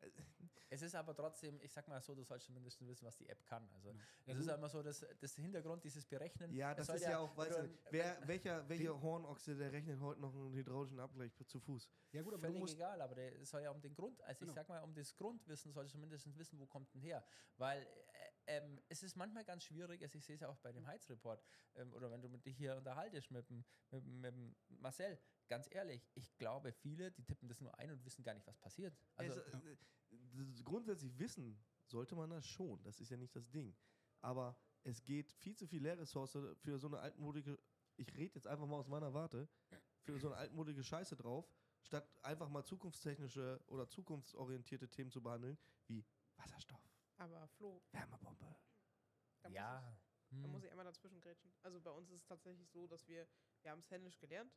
Es ist aber trotzdem, ich sag mal so, du sollst zumindest wissen, was die App kann. Also Ja, das ist du- ja immer so, das, das Hintergrund, dieses Berechnen. ja, es das soll ist ja auch, weißt du, wenn- wer, welcher, welcher Hornochse, der rechnet heute noch einen hydraulischen Abgleich zu Fuß. Ja gut, aber du Völlig musst, egal, aber der- es soll ja um den Grund, also Genau. ich sag mal, um das Grundwissen solltest du zumindest wissen, wo kommt denn her. Weil äh, ähm, es ist manchmal ganz schwierig, also ich sehe es ja auch bei dem Heizreport, ähm, oder wenn du mit dich hier unterhaltest mit, dem- mit, dem- mit dem Marcel, ganz ehrlich, ich glaube, viele, die tippen das nur ein und wissen gar nicht, was passiert. Also, Also, äh, d- grundsätzlich wissen sollte man das schon, das ist ja nicht das Ding. Aber es geht viel zu viel Lehrressource für so eine altmodige, ich rede jetzt einfach mal aus meiner Warte, für so eine altmodige Scheiße drauf, statt einfach mal zukunftstechnische oder zukunftsorientierte Themen zu behandeln, wie Wasserstoff, Aber Flo, Wärmepumpe. da, ja. muss ich, da hm. muss ich einmal dazwischen grätschen. Also bei uns ist es tatsächlich so, dass wir, wir haben es händisch gelernt.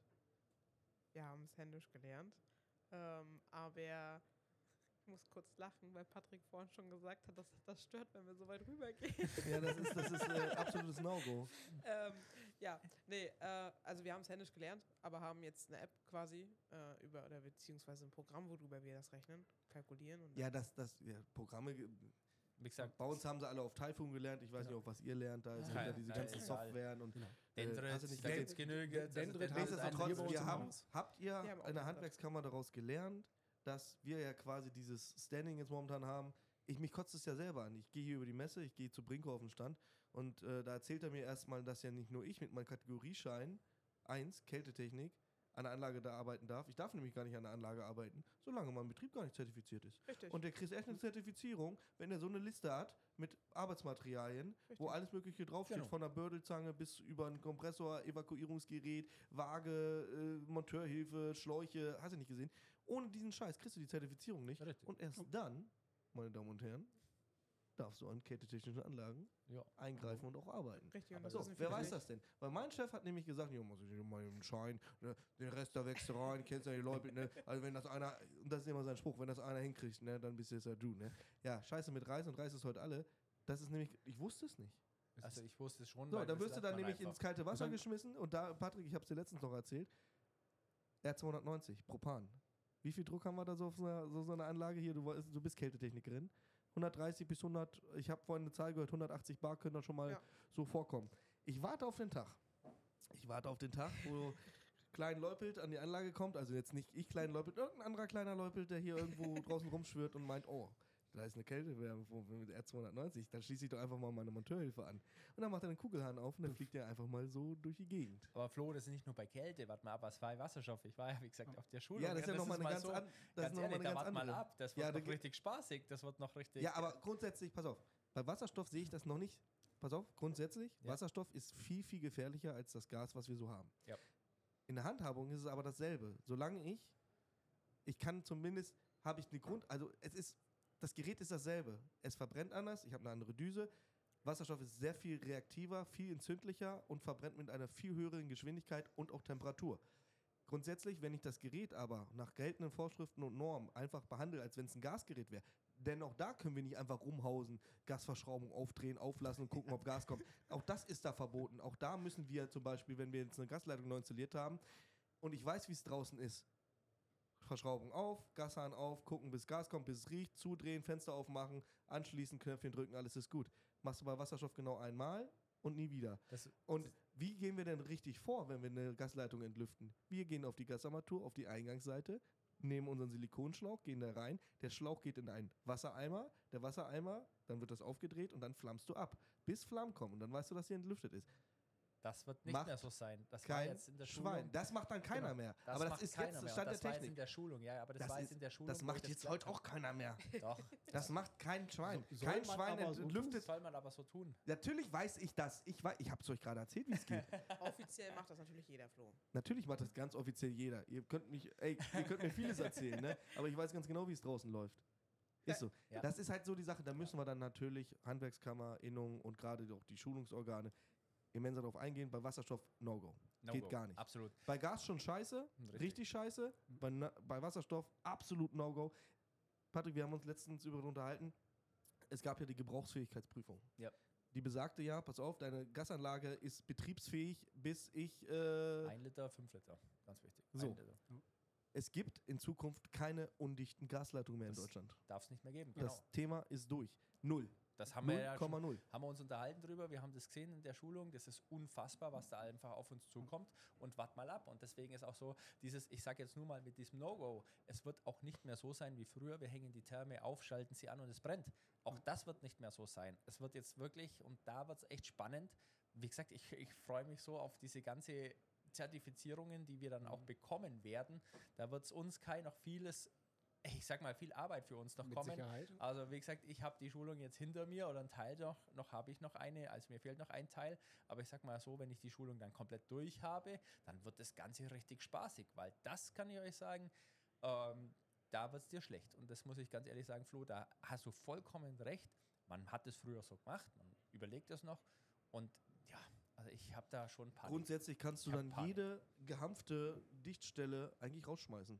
Wir haben es händisch gelernt. Ähm, aber ich muss kurz lachen, weil Patrick vorhin schon gesagt hat, dass das stört, wenn wir so weit rübergehen. Ja, das ist, das ist äh, absolutes No-Go. ähm, ja, nee, äh, also wir haben es händisch gelernt, aber haben jetzt eine App quasi äh, über, oder beziehungsweise ein Programm, worüber wir das rechnen, kalkulieren. Und Ja, das, das, ja, Programme, ge- Wie gesagt, bei uns haben sie alle auf Typhoon gelernt, ich weiß Genau. nicht, auf was ihr lernt, da sind Ja, ja diese ja, ganzen egal. Softwaren und Genau. äh, Dendrit, hast du nicht da gesehen? gibt es genügend. Also Dendrit Dendrit haben ist sie ein- hier bei Nichtsdestotrotz, uns wir im haben, Haus. habt ihr Wir haben auch in der Dendrit. Handwerkskammer daraus gelernt, dass wir ja quasi dieses Standing jetzt momentan haben. Ich, mich kotzt es ja selber an. Ich gehe hier über die Messe, ich gehe zu Brinko auf den Stand und äh, da erzählt er mir erstmal, dass ja nicht nur ich mit meinem Kategorieschein eins, Kältetechnik, an der Anlage da arbeiten darf. Ich darf nämlich gar nicht an der Anlage arbeiten, solange mein Betrieb gar nicht zertifiziert ist. Richtig. Und der kriegt echt eine Zertifizierung, wenn er so eine Liste hat mit Arbeitsmaterialien, wo Richtig. alles Mögliche draufsteht, Genau. von der Bördelzange bis über einen Kompressor, Evakuierungsgerät, Waage, äh, Monteurhilfe, Schläuche, hast du nicht gesehen. Ohne diesen Scheiß kriegst du die Zertifizierung nicht. Richtig. Und erst dann, meine Damen und Herren, darfst du an kältetechnischen Anlagen Ja. eingreifen und auch arbeiten. Richtig, und Aber das So, wissen wer viele weiß nicht. das denn? Weil mein Chef hat nämlich gesagt, ja, muss ich dir mal einen Schein, ne, den Rest da wächst du rein, kennst ja die Leute, ne? Also wenn das einer, und das ist immer sein Spruch, wenn das einer hinkriegt, ne, dann bist du jetzt ja du, ne? Ja, scheiße mit Reis und Reis ist heute alle. Das ist nämlich, ich wusste es nicht. Also ich wusste es schon. So, weil dann das wirst du lernt dann man nämlich einfach. ins kalte Wasser Also- geschmissen und da, Patrick, ich hab's dir letztens noch erzählt, R zweihundertneunzig, Propan. Wie viel Druck haben wir da so auf so einer, so, so einer Anlage hier? Du, weißt, du bist Kältetechnikerin. hundertdreißig bis hundert, ich habe vorhin eine Zahl gehört, hundertachtzig Bar können da schon mal Ja. so vorkommen. Ich warte auf den Tag. Ich warte auf den Tag, wo Klein Leupelt an die Anlage kommt, also jetzt nicht ich Klein Leupelt, irgendein anderer kleiner Leupelt, der hier irgendwo draußen rumschwirrt und meint, oh, da ist eine Kältewärme mit R zweihundertneunzig, dann schließe ich doch einfach mal meine Monteurhilfe an. Und dann macht er den Kugelhahn auf und dann fliegt er einfach mal so durch die Gegend. Aber Flo, das ist nicht nur bei Kälte, warte mal ab, was war Wasserstoff? Ich war ja, wie gesagt, auf der Schule. Ja, das ist ja nochmal eine ganz, so, an, das ganz ist noch mal ehrlich, eine da ganz warte mal andere. ab, das wird Ja, da noch ge- richtig spaßig, das wird noch richtig... Ja, aber grundsätzlich, pass auf, bei Wasserstoff sehe ich das noch nicht. Pass auf, grundsätzlich, Ja. Wasserstoff ist viel, viel gefährlicher als das Gas, was wir so haben. Ja. In der Handhabung ist es aber dasselbe. Solange ich, ich kann zumindest, habe ich eine Grund, also es ist, das Gerät ist dasselbe. Es verbrennt anders, ich habe eine andere Düse. Wasserstoff ist sehr viel reaktiver, viel entzündlicher und verbrennt mit einer viel höheren Geschwindigkeit und auch Temperatur. Grundsätzlich, wenn ich das Gerät aber nach geltenden Vorschriften und Normen einfach behandle, als wenn es ein Gasgerät wäre, denn auch da können wir nicht einfach rumhausen, Gasverschraubung aufdrehen, auflassen und gucken, ob Gas kommt. Auch das ist da verboten. Auch da müssen wir zum Beispiel, wenn wir jetzt eine Gasleitung neu installiert haben und ich weiß, wie es draußen ist, Verschraubung auf, Gashahn auf, gucken, bis Gas kommt, bis es riecht, zudrehen, Fenster aufmachen, anschließen, Knöpfchen drücken, alles ist gut. Machst du bei Wasserstoff genau einmal und nie wieder. Das, Und wie gehen wir denn richtig vor, wenn wir eine Gasleitung entlüften? Wir gehen auf die Gasarmatur, auf die Eingangsseite, nehmen unseren Silikonschlauch, gehen da rein, der Schlauch geht in einen Wassereimer, der Wassereimer, dann wird das aufgedreht und dann flammst du ab, bis Flammen kommen und dann weißt du, dass sie entlüftet ist. das wird nicht Macht mehr so sein. Das war Kein jetzt in der Schulung. Schwein. Das macht dann keiner Genau. mehr. Das aber das macht ist keiner jetzt mehr. Stand das der war jetzt in Technik. der Schulung, ja, aber das, Das war ist- jetzt in der Schulung. Das wo macht ich jetzt gelernt heute auch keiner mehr. habe. Doch. Das macht kein Schwein. So- soll Kein man Schwein aber so entlüftet. Das soll man aber so tun. Natürlich weiß ich das. Ich, wei- ich habe es euch gerade erzählt, wie es geht. Offiziell macht das natürlich jeder, Flo. Natürlich macht das ganz offiziell jeder. Ihr könnt mich, ey, ihr könnt mir vieles erzählen, ne? Aber ich weiß ganz genau, wie es draußen läuft. Ist so. Ja. Das ist halt so die Sache. Da müssen wir dann natürlich Handwerkskammer, Innung und gerade auch die Schulungsorgane immenser darauf eingehen. Bei Wasserstoff, No-Go. No Geht go. gar nicht. Absolut. Bei Gas schon scheiße, Richtig. richtig, scheiße. Bei, Na- bei Wasserstoff absolut No-Go. Patrick, wir haben uns letztens über unterhalten. Es gab ja die Gebrauchsfähigkeitsprüfung. Ja. Die besagte ja, pass auf, deine Gasanlage ist betriebsfähig, bis ich äh, Ein Liter, fünf Liter. Ganz wichtig. So. Ein Liter. es gibt in Zukunft keine undichten Gasleitungen mehr in Das Deutschland. Darf es nicht mehr geben. Genau. Das Thema ist durch. Null. Das haben wir ja null Komma schon, null. haben wir uns unterhalten drüber, wir haben das gesehen in der Schulung, das ist unfassbar, was da einfach auf uns zukommt und wart mal ab und deswegen ist auch so dieses, ich sage jetzt nur mal mit diesem No-Go, es wird auch nicht mehr so sein wie früher, wir hängen die Therme auf, schalten sie an und es brennt. Auch das wird nicht mehr so sein. Es wird jetzt wirklich, und da wird es echt spannend, wie gesagt, ich, ich freue mich so auf diese ganze Zertifizierungen, die wir dann auch bekommen werden, da wird es uns Kai noch vieles, ich sag mal, viel Arbeit für uns noch Mit kommen. Sicherheit. Also wie gesagt, ich habe die Schulung jetzt hinter mir oder einen Teil noch, noch habe ich noch eine, also mir fehlt noch ein Teil, aber ich sag mal so, wenn ich die Schulung dann komplett durch habe, dann wird das Ganze richtig spaßig, weil das kann ich euch sagen, ähm, da wird es dir schlecht und das muss ich ganz ehrlich sagen, Flo, da hast du vollkommen recht, man hat es früher so gemacht, man überlegt das noch und ja, also ich habe da schon Panik. Grundsätzlich kannst du Ich hab dann Panik. jede gehanfte Dichtstelle eigentlich rausschmeißen.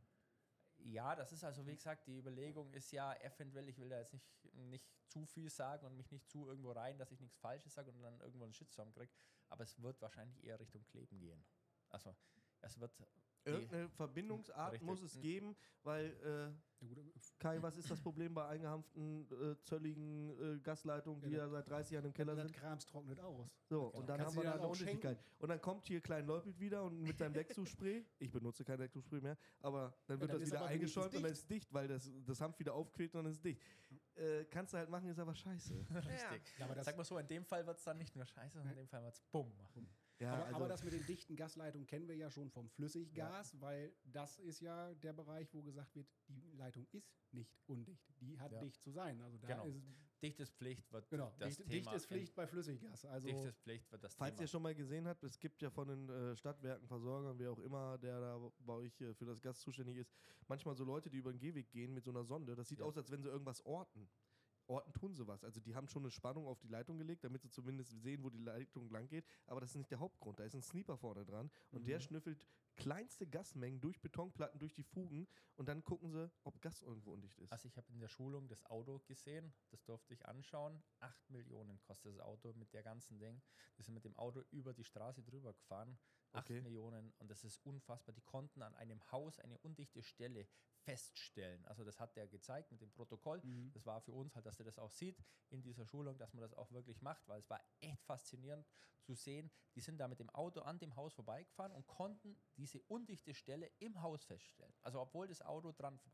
Ja, das ist also, wie gesagt, die Überlegung ist ja eventuell, ich will da jetzt nicht, nicht zu viel sagen und mich nicht zu irgendwo rein, dass ich nichts Falsches sage und dann irgendwo einen Shitstorm kriege, aber es wird wahrscheinlich eher Richtung Kleben gehen. Also, es wird... Irgendeine Verbindungsart Richtig. muss es geben, weil, äh, Ja, gut, Kai, was ist das Problem bei eingehanften, äh, zölligen äh, Gasleitungen, die Ja, ja seit dreißig Jahren im Keller das sind? Krams trocknet aus. So, Okay. und dann Kannst haben du wir dir da dann eine auch Undichtigkeit. Und dann kommt hier Klein Leupelt wieder und mit seinem Lecktuchspray, ich benutze kein Lecktuchspray mehr, aber dann wird dann das ist wieder aber wenigstens eingeschäumt und dann dicht. ist dicht, weil das, das Hanf wieder aufquillt und dann ist es dicht. Äh, kannst du halt machen, ist aber scheiße. Richtig. Ja, aber das, Sag mal so, in dem Fall wird es dann nicht nur scheiße, sondern in dem Fall wird es bumm machen. Ja, aber, also, aber das mit den dichten Gasleitungen kennen wir ja schon vom Flüssiggas, weil das ist ja der Bereich, wo gesagt wird, die Leitung ist nicht undicht. Die hat Ja. dicht zu sein. Also da Genau. ist Dichtes Pflicht wird genau, das dicht, Thema. dicht ist Pflicht bei Flüssiggas. Also Dichtes Pflicht wird das falls Thema. ihr schon mal gesehen habt, es gibt ja von den äh, Stadtwerken, Versorgern, wer auch immer, der da bei euch äh, für das Gas zuständig ist, manchmal so Leute, die über den Gehweg gehen mit so einer Sonde. Das sieht Ja. aus, als wenn sie irgendwas orten. Orten tun sie was. Also die haben schon eine Spannung auf die Leitung gelegt, damit sie zumindest sehen, wo die Leitung lang geht. Aber das ist nicht der Hauptgrund. Da ist ein Sniper vorne dran und der Mhm. schnüffelt kleinste Gasmengen durch Betonplatten, durch die Fugen und dann gucken sie, ob Gas irgendwo undicht ist. Also ich habe in der Schulung das Auto gesehen, das durfte ich anschauen. Acht Millionen kostet das Auto mit der ganzen Ding. Die sind mit dem Auto über die Straße drüber gefahren. Acht Okay. Millionen und das ist unfassbar. Die konnten an einem Haus eine undichte Stelle feststellen. Also das hat der gezeigt mit dem Protokoll. Mhm. Das war für uns halt, dass der das auch sieht in dieser Schulung, dass man das auch wirklich macht, weil es war echt faszinierend zu sehen. Die sind da mit dem Auto an dem Haus vorbeigefahren und konnten diese undichte Stelle im Haus feststellen. Also obwohl das Auto dran vorbei ist.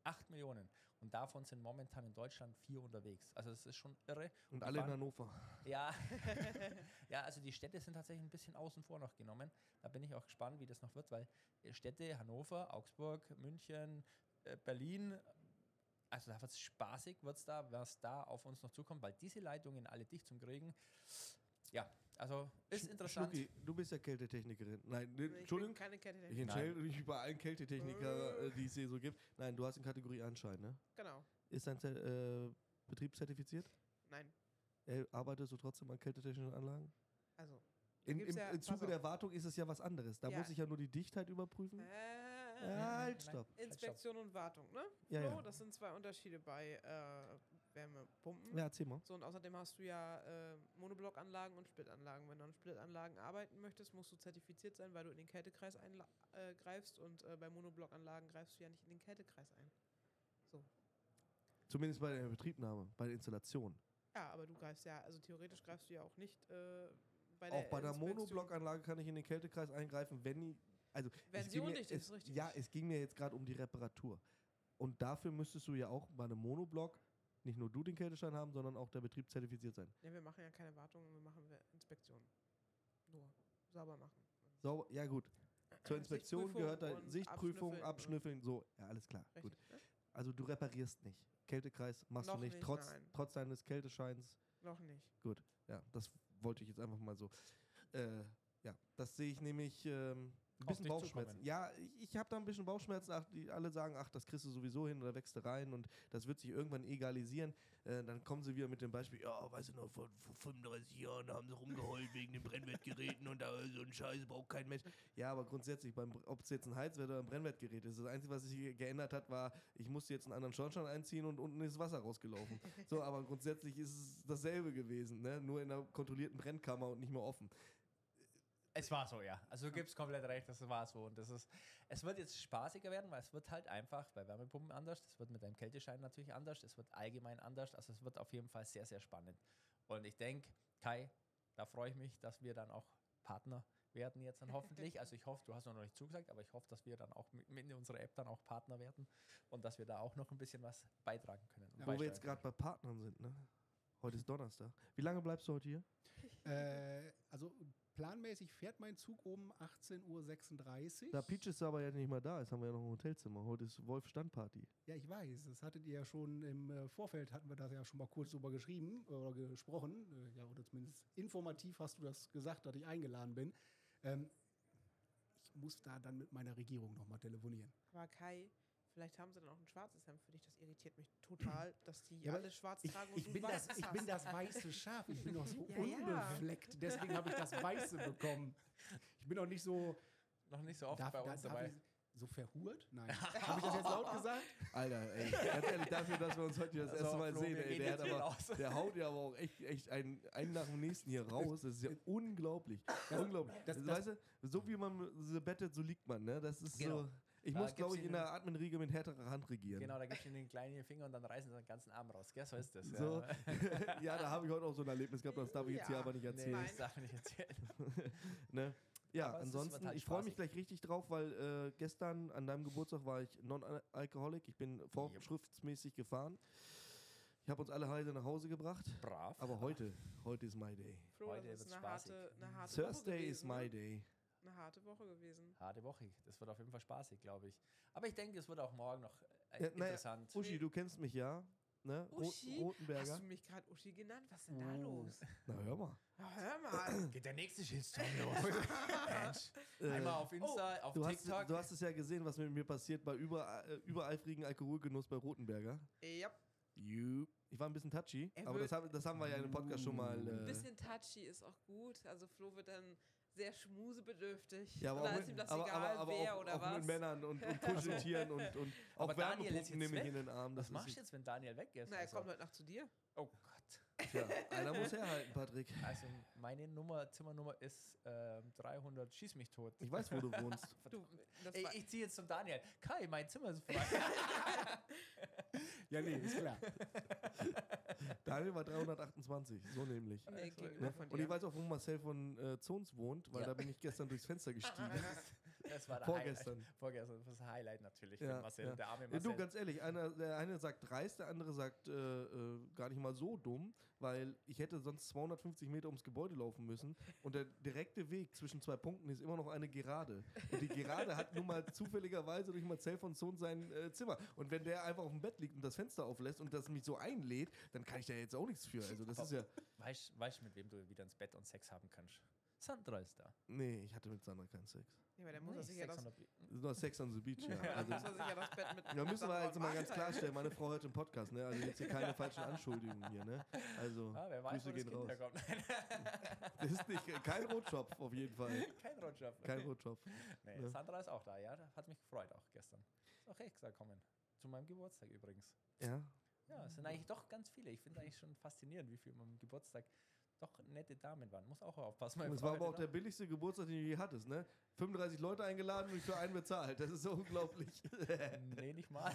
Acht Millionen. Und davon sind momentan in Deutschland vier unterwegs. Also das ist schon irre. Und die alle in fahren- Hannover. Ja. Ja, also die Städte sind tatsächlich ein bisschen außen vor noch genommen. Da bin ich auch gespannt, wie das noch wird, weil äh, Städte, Hannover, Augsburg, München, äh, Berlin, also da wird es spaßig, wird es da, was da auf uns noch zukommt, weil diese Leitungen alle dicht zum Kriegen, ja, also ist Sch- interessant. Schnucki, du bist ja Kältetechnikerin. Nein, ne, Ich Entschuldigung. bin keine Kette. Ich entschuldige mich bei allen Kältetechniker, äh, die es hier so gibt. Nein, du hast in Kategorie Anschein, ne? Genau. Ist dein Zer- äh, Betrieb zertifiziert? Nein. Äh, arbeitest du trotzdem an kältetechnischen Anlagen? Also. In, gibt's im, ja- Im pass Zuge auf. der Wartung ist es ja was anderes. Da Ja. muss ich ja nur die Dichtheit überprüfen. Äh, Ja, halt, Nein. stopp. Inspektion und Wartung, ne? Ja, Flo, ja. das sind zwei Unterschiede bei äh, Wärmepumpen. Ja, erzähl mal. So, und außerdem hast du ja äh, Monoblockanlagen und Splitanlagen. Wenn du an Splitanlagen arbeiten möchtest, musst du zertifiziert sein, weil du in den Kältekreis eingreifst. Und äh, bei Monoblockanlagen greifst du ja nicht in den Kältekreis ein. Zumindest bei der Betriebnahme, bei der Installation. Ja, aber du greifst ja, also theoretisch greifst du ja auch nicht äh, bei der Auch bei der Inspektion. Monoblockanlage kann ich in den Kältekreis eingreifen, wenn ich. Also Wenn es sie ging mir, undicht es, ist, richtig. Ja, es ging mir jetzt gerade um die Reparatur. Und dafür müsstest du ja auch bei einem Monoblock nicht nur du den Kälteschein haben, sondern auch der Betrieb zertifiziert sein. Ja, wir machen ja keine Wartung, wir machen wir Inspektionen. Nur sauber machen. So, ja gut. Zur Inspektion Sichtprüfung gehört da und Sichtprüfung, abschnüffeln, Abschnüffeln, so, ja, alles klar. Richtig, Gut. ne? Also du reparierst nicht. Kältekreis machst Noch du nicht, nicht, trotz, nein. trotz deines Kältescheins. Noch nicht. Gut, ja, das wollte ich jetzt einfach mal so. Äh, ja, das sehe ich nämlich ähm, ein Auf bisschen dich Bauchschmerzen. zukommen. Ja, ich, ich habe da ein bisschen Bauchschmerzen. Ach, die alle sagen, ach, das kriegst du sowieso hin oder wächst du rein und das wird sich irgendwann egalisieren. Äh, dann kommen sie wieder mit dem Beispiel, ja, weißt du noch, vor, vor fünfunddreißig Jahren haben sie rumgeheult wegen den Brennwertgeräten und da so ein Scheiß braucht kein Mensch. Ja, aber grundsätzlich, ob es jetzt ein Heizwert oder ein Brennwertgerät ist, das Einzige, was sich geändert hat, war, ich musste jetzt einen anderen Schornstein einziehen und unten ist Wasser rausgelaufen. So, aber grundsätzlich ist es dasselbe gewesen, ne? Nur in einer kontrollierten Brennkammer und nicht mehr offen. Es war so, ja. Also du gibst komplett recht, das war so. Und das ist, es wird jetzt spaßiger werden, weil es wird halt einfach bei Wärmepumpen anders. Das wird mit deinem Kälteschein natürlich anders. Es wird allgemein anders. Also es wird auf jeden Fall sehr, sehr spannend. Und ich denke, Kai, da freue ich mich, dass wir dann auch Partner werden jetzt dann hoffentlich. Also ich hoffe, du hast noch nicht zugesagt, aber ich hoffe, dass wir dann auch mit, mit in unserer App dann auch Partner werden und dass wir da auch noch ein bisschen was beitragen können. und Wo wir beisteuern jetzt gerade bei Partnern sind, ne? Heute ist Donnerstag. Wie lange bleibst du heute hier? Äh, also planmäßig fährt mein Zug um achtzehn Uhr sechsunddreißig. Da Peach ist aber ja nicht mal da, jetzt haben wir ja noch ein Hotelzimmer. Heute ist Wolf-Standparty. Ja, ich weiß. Das hattet ihr ja schon im äh, Vorfeld, hatten wir das ja schon mal kurz drüber geschrieben oder gesprochen. Äh, ja, oder zumindest informativ hast du das gesagt, dass ich eingeladen bin. Ähm, ich muss da dann mit meiner Regierung nochmal telefonieren. Aber Kai, vielleicht haben sie dann auch ein schwarzes Hemd für dich. Das irritiert mich total, dass die Ja, aber alle schwarz Ich, tragen und ich, du bin ein das, weißes ich hast. bin das weiße Schaf. Ich bin doch so Ja, ja. unbefleckt. Deswegen habe ich das Weiße bekommen. Ich bin doch nicht so. noch nicht so oft Darf, bei da, uns darf dabei. ich, so verhurt? Nein. Habe ich das jetzt laut gesagt? Alter, ey, ganz ehrlich, dafür, dass wir uns heute hier das Also, erste Mal Flo, sehen, wir ey, gehen der, hat jetzt hier aber, raus. der haut ja aber auch echt, echt einen, einen nach dem nächsten hier raus. Das ist ja unglaublich. unglaublich. das- Das, das- weißt du, so wie man so bettet, so liegt man, ne? Das ist Genau. so. Ich Da muss, gibt's glaube ich, in ihn- der Adminriege mit härterer Hand regieren. Genau, da gibst du ihnen den kleinen Finger und dann reißen sie den ganzen Arm raus. Gell, so ist das. So. Ja. Ja, da habe ich heute auch so ein Erlebnis gehabt, das darf ich jetzt hier Ja. aber nicht Nee, erzählen. das darf ich nicht erzählen. Ne? Ja, Aber es ist- ansonsten, wird halt ich freue mich spaßig. gleich richtig drauf, weil äh, gestern an deinem Geburtstag war ich Non-Alcoholic. Ich bin vorschriftsmäßig gefahren. Ich habe uns alle heile nach Hause gebracht. Brav. Aber heute, heute ist my day. Flo, Heute das ist wird's eine spaßig. harte, eine harte Woche Thursday is gewesen, my ne? day. Eine harte Woche gewesen. Harte Woche. Das wird auf jeden Fall spaßig, glaube ich. Aber ich denke, es wird auch morgen noch äh, Ja, naja, interessant. Uschi, du kennst mich ja. Ne? Ro- Uschi? Rotenberger. Hast du mich gerade Uschi genannt? Was ist denn da Oh. los? Na, hör mal. Ja, hör mal. Geht der nächste Shitstorm los. Mensch. Einmal auf Insta, auf Äh, Du hast, TikTok. du hast es ja gesehen, was mit mir passiert bei über, äh, übereifrigen Alkoholgenuss bei Rotenberger. Ja, You. Ich war ein bisschen touchy, Er aber wird- das, hab, das haben wir ja in dem Podcast schon mal. ein Äh, bisschen touchy ist auch gut. Also Flo wird dann sehr schmusebedürftig. Ja, aber und auch dann mit, ist ihm das aber, egal, aber, aber wer auch, oder auch was. mit Männern und, und Kuscheltieren und, und auch Aber Daniel ist Wärmepumpen jetzt nehme ich weg. in den Arm. Das Was machst ist, du jetzt, wenn Daniel weg ist? Na, er Also, kommt heute Nacht zu dir. oh Gott. Tja, einer muss herhalten, Patrick. Also meine Nummer, Zimmernummer ist ähm, dreihundert, schieß mich tot. Ich weiß, wo du wohnst. Du, das Ey, war, ich ziehe jetzt zum Daniel. Kai, mein Zimmer ist frei. Ja, nee, ist klar. Daniel war dreihundertachtundzwanzig, so nämlich. nee, gegenüber Ne? von dir. Und ich weiß auch, wo Marcel von äh, Zons wohnt, weil Ja. da bin ich gestern durchs Fenster gestiegen. Das war der Vorgestern. Highlight. Vorgestern, das Highlight natürlich Ja, für Marcel, ja. der arme Ja, Marcel. du, ganz ehrlich, einer, der eine sagt dreist, der andere sagt äh, äh, gar nicht mal so dumm, weil ich hätte sonst zweihundertfünfzig Meter ums Gebäude laufen müssen und der direkte Weg zwischen zwei Punkten ist immer noch eine Gerade. Und die Gerade hat nun mal zufälligerweise durch Marcel von Sohn sein äh, Zimmer. Und wenn der einfach auf dem Bett liegt und das Fenster auflässt und das mich so einlädt, dann kann ich da jetzt auch nichts für. Also das ist ja... Weißt du, mit wem du wieder ins Bett und Sex haben kannst? Sandra ist da. Nee, ich hatte mit Sandra keinen Sex. Ja, aber der muss er sich ja das, sechshundert Das ist nur Sex on the Beach, ja. ja, Also, muss er sich ja das Bett mit. da müssen wir mit jetzt mal ganz Sandra klarstellen, meine Frau hört den Podcast, ne? Also jetzt hier keine falschen Anschuldigungen hier, ne? Also, Ah, wer weiß, Grüße wo das gehen Kind raus. herkommt. Das ist nicht, kein Rotschopf auf jeden Fall. Kein Rotschopf. Kein Rotschopf. Nee, Ja. Sandra ist auch da, ja. Hat mich gefreut auch gestern. Ist auch extra kommen. Zu meinem Geburtstag übrigens. Ja. Ja, es sind eigentlich doch ganz viele. Ich finde eigentlich schon faszinierend, wie viele am Geburtstag doch nette Damen waren. Muss auch aufpassen. meine Das Frau war aber heute auch der noch. billigste Geburtstag, den du je hattest, ne? fünfunddreißig Leute eingeladen und für einen bezahlt. Das ist so unglaublich. Nee, nicht mal.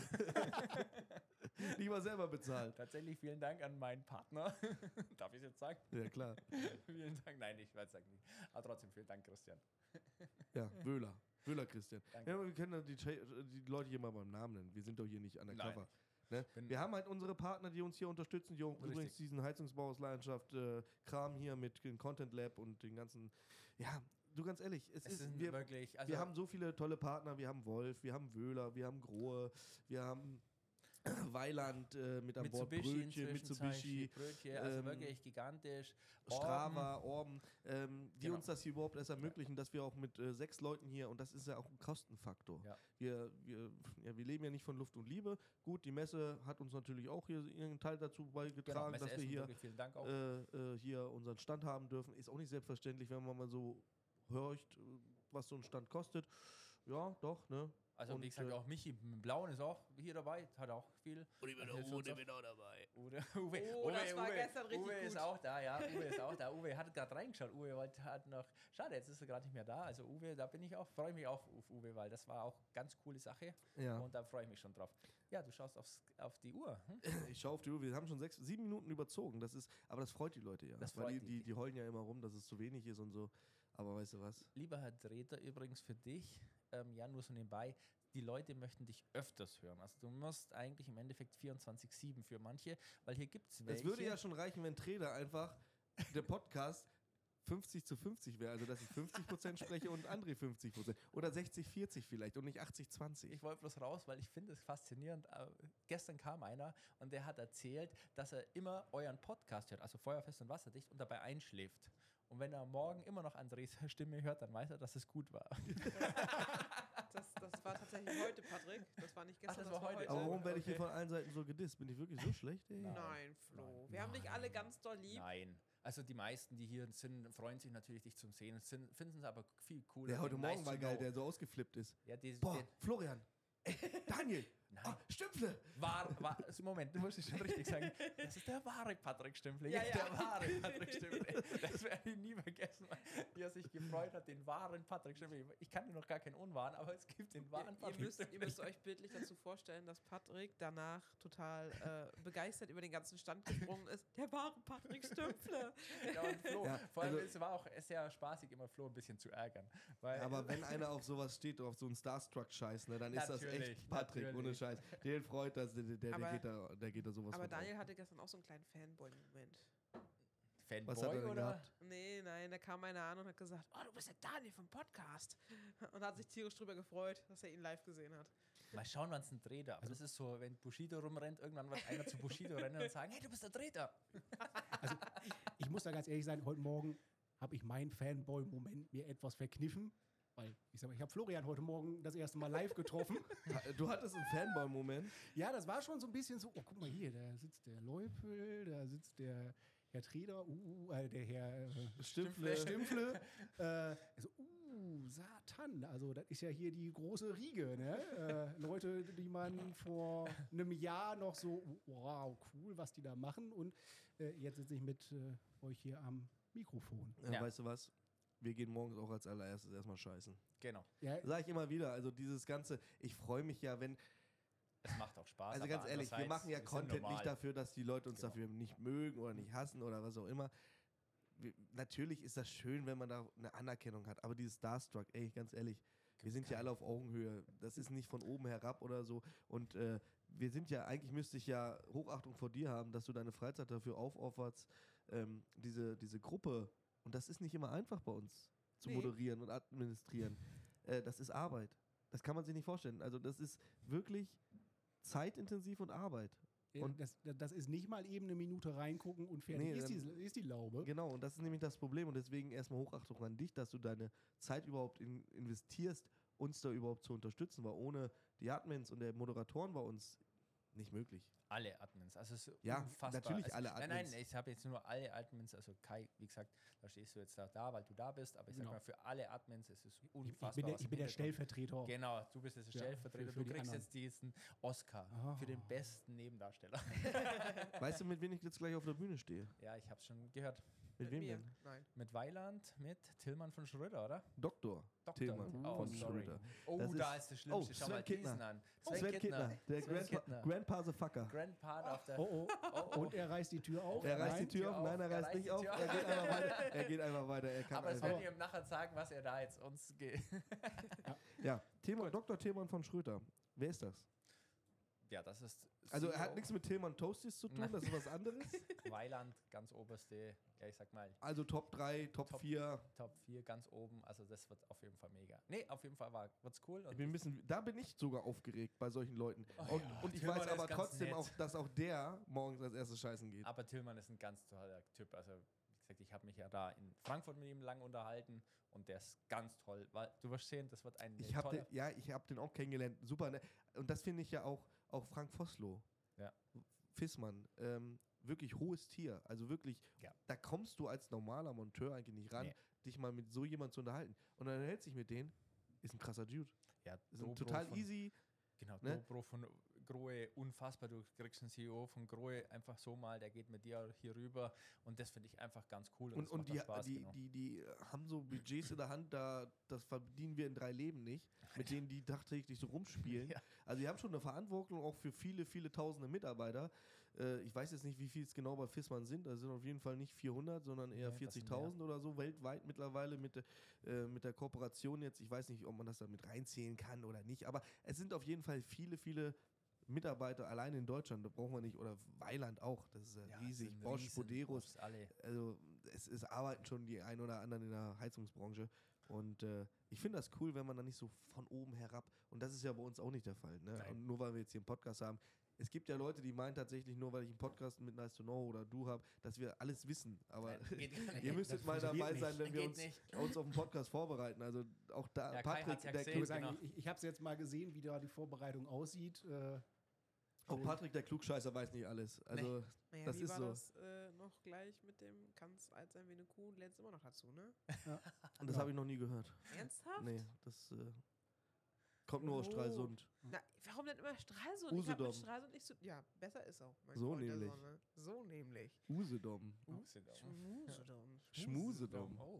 Nicht mal selber bezahlt. Tatsächlich vielen Dank an meinen Partner. Darf ich es jetzt sagen? Ja, klar. Vielen Dank. Nein, ich weiß sagen nicht. Aber trotzdem vielen Dank, Christian. Ja, Wöhler. Wöhler Christian. Danke. Ja, aber wir können ja die, die Leute hier mal beim Namen nennen. Wir sind doch hier nicht undercover. Nein. Ne? Bin- Wir haben halt unsere Partner, die uns hier unterstützen, die auch Richtig. übrigens diesen Heizungsbau aus Leidenschaft äh, Kram hier mit dem Content Lab und den ganzen. Ja, du ganz ehrlich, es, Es ist sind wir, wirklich. Also wir haben so viele tolle Partner. Wir haben Wolf, wir haben Wöhler, wir haben Grohe, wir haben Weiland äh, mit an Bord, Mitsubishi, Brötchen, inzwischen Mitsubishi, Brötchen, also ähm, wirklich gigantisch. Strava, Orben, ähm, die Genau. uns das hier überhaupt erst ermöglichen, dass wir auch mit äh, sechs Leuten hier, und das ist ja auch ein Kostenfaktor. Ja. Wir, wir, ja, wir leben ja nicht von Luft und Liebe. Gut, die Messe hat uns natürlich auch hier ihren Teil dazu Genau, beigetragen, Messe dass wir Essen, hier, wirklich vielen Dank auch. äh, äh, hier unseren Stand haben dürfen. Ist auch nicht selbstverständlich, wenn man mal so horcht, äh, was so ein Stand kostet. Ja, doch, ne? Also und, wie gesagt, äh, auch Michi im Blauen ist auch hier dabei, hat auch viel. Und ich bin Also auch hilft uns Uwe, auch. bin auch dabei. Uwe, Uwe, Oh, Uwe, das war Uwe, gestern richtig Uwe ist gut. auch da, ja. Uwe ist auch da. Uwe hat gerade reingeschaut. Uwe wollte, hat noch. Schade, jetzt ist er gerade nicht mehr da. Also Uwe, da bin ich auch, freue mich auch auf Uwe, weil das war auch ganz coole Sache. Ja. Und da freue ich mich schon drauf. Ja, du schaust aufs, auf die Uhr. Hm? Ich schaue auf die Uhr, wir haben schon sechs, sieben Minuten überzogen. Das ist, aber das freut die Leute ja. Das weil freut die, die. die, die heulen ja immer rum, dass es zu wenig ist und so. Aber weißt du was? Lieber Herr Dreter, übrigens für dich, ähm, ja, nur so nebenbei, die Leute möchten dich öfters hören. Also du musst eigentlich im Endeffekt vierundzwanzig sieben für manche, weil hier gibt es welche. Es würde ja schon reichen, wenn Treda einfach der Podcast fünfzig zu fünfzig wäre. Also, dass ich fünfzig Prozent spreche und André fünfzig Prozent. Oder sechzig vierzig vielleicht und nicht achtzig zwanzig. Ich wollte bloß raus, weil ich finde es faszinierend. Äh, gestern kam einer und der hat erzählt, dass er immer euren Podcast hört, also Feuerfest und Wasserdicht, und dabei einschläft. Und wenn er morgen immer noch Andres Stimme hört, dann weiß er, dass es gut war. Das, das war tatsächlich heute, Patrick. Das war nicht gestern, das war heute. Aber warum werde ich hier Okay. von allen Seiten so gedisst? Bin ich wirklich so schlecht, ey? Nein. Nein, Flo. Nein. Wir haben dich alle ganz doll lieb. Nein. Also die meisten, die hier sind, freuen sich natürlich, dich zu sehen, finden es aber viel cooler. Der heute Nice Morgen war to geil, know. der so ausgeflippt ist. Ja, die, Boah, der, Florian. Ey, Daniel. Nein. Ah, Stümpfle. War, war, also Moment, du musst es schon richtig sagen. Das ist der wahre Patrick Stümpfle. Ja, ja. Der wahre Patrick Stümpfle. Das werde ich nie vergessen, wie er sich gefreut hat, den wahren Patrick Stümpfle. Ich kannte noch gar keinen unwahren, aber es gibt den wahren Ihr, ihr, Patrick müsst, ihr Stümpfle. müsst euch bildlich dazu vorstellen, dass Patrick danach total äh, begeistert über den ganzen Stand gesprungen ist. Der wahre Patrick Stümpfle. Ja, und Flo, Ja, vor allem, also- es war auch sehr spaßig, immer Flo ein bisschen zu ärgern. Weil, Aber wenn einer auf sowas steht, auf so einen Starstruck-Scheiß, ne, dann ist das Natürlich, echt Patrick, ohne natürlich. Scheiß. Den freut das, der, der, der, Aber- geht, da, der geht da sowas Aber von auf. Daniel hatte gestern auch so einen kleinen Fanboy-Moment. Fanboy Was hat er denn oder? gehabt? Nee, nein, da kam einer an und hat gesagt, oh, du bist der Daniel vom Podcast. Und hat sich tierisch drüber gefreut, dass er ihn live gesehen hat. Mal schauen, wann es ein Dreher. Aber das ist so, wenn Bushido rumrennt, irgendwann wird einer zu Bushido rennen und sagen, hey, du bist der Dreher. Ich muss da ganz ehrlich sein, heute Morgen habe ich meinen Fanboy-Moment mir etwas verkniffen. Weil, ich sag mal, ich habe Florian heute Morgen das erste Mal live getroffen. Du hattest einen Fanboy-Moment. Ja, das war schon so ein bisschen so, oh, guck mal hier, da sitzt der Leupel, da sitzt der Herr Treder, uh, äh, der Herr äh, Stimpfle. Stimpfle. äh, also, uh, Satan, also das ist ja hier die große Riege, ne? Äh, Leute, die man vor einem Jahr noch so, wow, cool, was die da machen. Und äh, jetzt sitze ich mit äh, euch hier am Mikrofon. Ja, Ja. Weißt du was? Wir gehen morgens auch als allererstes erstmal scheißen. Genau. Ja, Sag ich immer wieder, also dieses Ganze, ich freue mich ja, wenn, Es macht auch Spaß. also aber ganz ehrlich, wir andererseits machen ja ist Content normal. nicht dafür, dass die Leute uns Genau. dafür nicht mögen oder nicht hassen oder was auch immer. Wir, natürlich ist das schön, wenn man da eine Anerkennung hat, aber dieses Starstruck, ey, ganz ehrlich, wir sind ja alle auf Augenhöhe. Das ist nicht von oben herab oder so. Und äh, wir sind ja, eigentlich müsste ich ja Hochachtung vor dir haben, dass du deine Freizeit dafür aufopferst, ähm, diese, diese Gruppe, und das ist nicht immer einfach bei uns zu Nee. moderieren und administrieren. äh, das ist Arbeit. Das kann man sich nicht vorstellen. Also das ist wirklich zeitintensiv und Arbeit. Ja, Und- das, das ist nicht mal eben eine Minute reingucken und fertig Nee, ist, die, dann- ist die Laube. Genau, und das ist nämlich das Problem. Und deswegen erstmal Hochachtung an dich, dass du deine Zeit überhaupt in, investierst, uns da überhaupt zu unterstützen, weil ohne die Admins und der Moderatoren bei uns nicht möglich. Alle Admins, also es ist Ja, unfassbar. natürlich also, alle Nein, Admins. nein, ich habe jetzt nur alle Admins, also Kai, wie gesagt, da stehst du jetzt da, da weil du da bist, aber ich Genau. sag mal, für alle Admins ist es Ich, unfassbar. ich bin der, was ich im bin der Hintergrund- Stellvertreter. Genau, du bist jetzt der Ja, Stellvertreter, für- für du die kriegst anderen. jetzt diesen Oscar Ah. für den besten Nebendarsteller. Weißt du, mit wem ich jetzt gleich auf der Bühne stehe? Ja, ich habe schon gehört. Mit wem mir. denn? Nein. Mit Weiland, mit Tillmann von Schröder, oder? Doktor Doktor. Tillmann Oh, von sorry. Schröder. Oh, Das da ist- ist das Schlimmste. oh, Schau Sven mal diesen Kittner. an. Sven Kittner, der Sven Grandpa, Kittner. Grandpa the Fucker. Grandpa auf der... Oh, oh. Oh, oh. Und er reißt die Tür auf. Er reißt Nein. die Tür Tür auf. auf. Nein, er Er reißt reißt nicht die auf. Tür Er geht einfach weiter. Er geht einfach weiter. Er kann Aber das einfach. werden wir ihm nachher sagen, was er da jetzt uns geht. Ja, Tillmann, Doktor Tillmann von Schröder. Wer ist das? Ja, das ist... Also er C E O. hat nichts mit Tillmann Toasties zu tun, das ist was anderes. Weiland, ganz oberste, ja, ich sag mal, Also Top drei, Top Top- vier. Top vier ganz oben. Also das wird auf jeden Fall mega. Nee, auf jeden Fall war, wird's cool. Und Ich bin ein bisschen, da bin ich sogar aufgeregt bei solchen Leuten. Oh und, ja, und ich Tillmann weiß ist aber ganz trotzdem nett. auch, dass auch der morgens als erstes scheißen geht. Aber Tillmann ist ein ganz toller Typ. Also, wie gesagt, ich habe mich ja da in Frankfurt mit ihm lang unterhalten und der ist ganz toll. Weil du wirst sehen, das wird ein Ich habe toller... den, ja, ich habe den auch kennengelernt. Super. Ne? Und das finde ich ja auch, auch Frank Vossloh. Ja. Fissmann. Ähm, wirklich hohes Tier. Also wirklich, Ja. da kommst du als normaler Monteur eigentlich nicht ran, Nee. dich mal mit so jemandem zu unterhalten. Und dann hält sich mit denen, ist ein krasser Dude. Ja, Ist ein Dobro total von, easy. Genau, ne? Dobro von Grohe, unfassbar. Du kriegst einen C E O von Grohe einfach so mal, der geht mit dir hier rüber und das finde ich einfach ganz cool. Und, das und macht die, auch Spaß, die, genau. die, die haben so Budgets in der Hand, da, das verdienen wir in drei Leben nicht, mit denen die tagtäglich so rumspielen. Ja. Also die haben schon eine Verantwortung auch für viele, viele tausende Mitarbeiter. Äh, ich weiß jetzt nicht, wie viel es genau bei Fissmann sind. Das sind auf jeden Fall nicht vierhundert, sondern eher Nee, das sind vierzigtausend oder so weltweit mittlerweile mit, der- äh, mit der Kooperation jetzt. Ich weiß nicht, ob man das da mit reinzählen kann oder nicht, aber es sind auf jeden Fall viele, viele Mitarbeiter allein in Deutschland. Da brauchen wir nicht, oder Weiland auch, das ist ja, Ja, riesig. sind Bosch, riesen Boderos, Boss, alle. also es, es arbeiten schon die ein oder anderen in der Heizungsbranche. Und äh, ich finde das cool, wenn man da nicht so von oben herab, und das ist ja bei uns auch nicht der Fall. Ne? Nein. Und nur weil wir jetzt hier einen Podcast haben. Es gibt ja Leute, die meinen tatsächlich, nur weil ich einen Podcast mit Nice to Know oder du habe, dass wir alles wissen. Aber Nein, geht gar nicht. ihr müsstet das mal dabei funktioniert sein, wenn wir Geht uns, nicht. uns auf den Podcast vorbereiten. Also auch da, Ja, Kai Patrick, hat's ja der Ich, gesehen. muss Klug, sagen, Genau. ich, ich habe es jetzt mal gesehen, wie da die Vorbereitung aussieht. Äh, auch Patrick, der Klugscheißer, weiß nicht alles. Also Naja, das wie ist war so. das äh, noch gleich mit dem, kann's alt sein wie eine Kuh, lernst immer noch dazu, ne? Und das Ja. habe ich noch nie gehört. Ernsthaft? Nee, das äh, kommt nur aus Oh. Stralsund. Na, warum denn immer Stralsund? Ich hab Usedom. mit Stralsund nicht so. Ja, besser ist auch. Mein So Freund der nämlich. Sonne. So nämlich. Usedom. Usedom. Schmusedom. Schmusedom. Oh.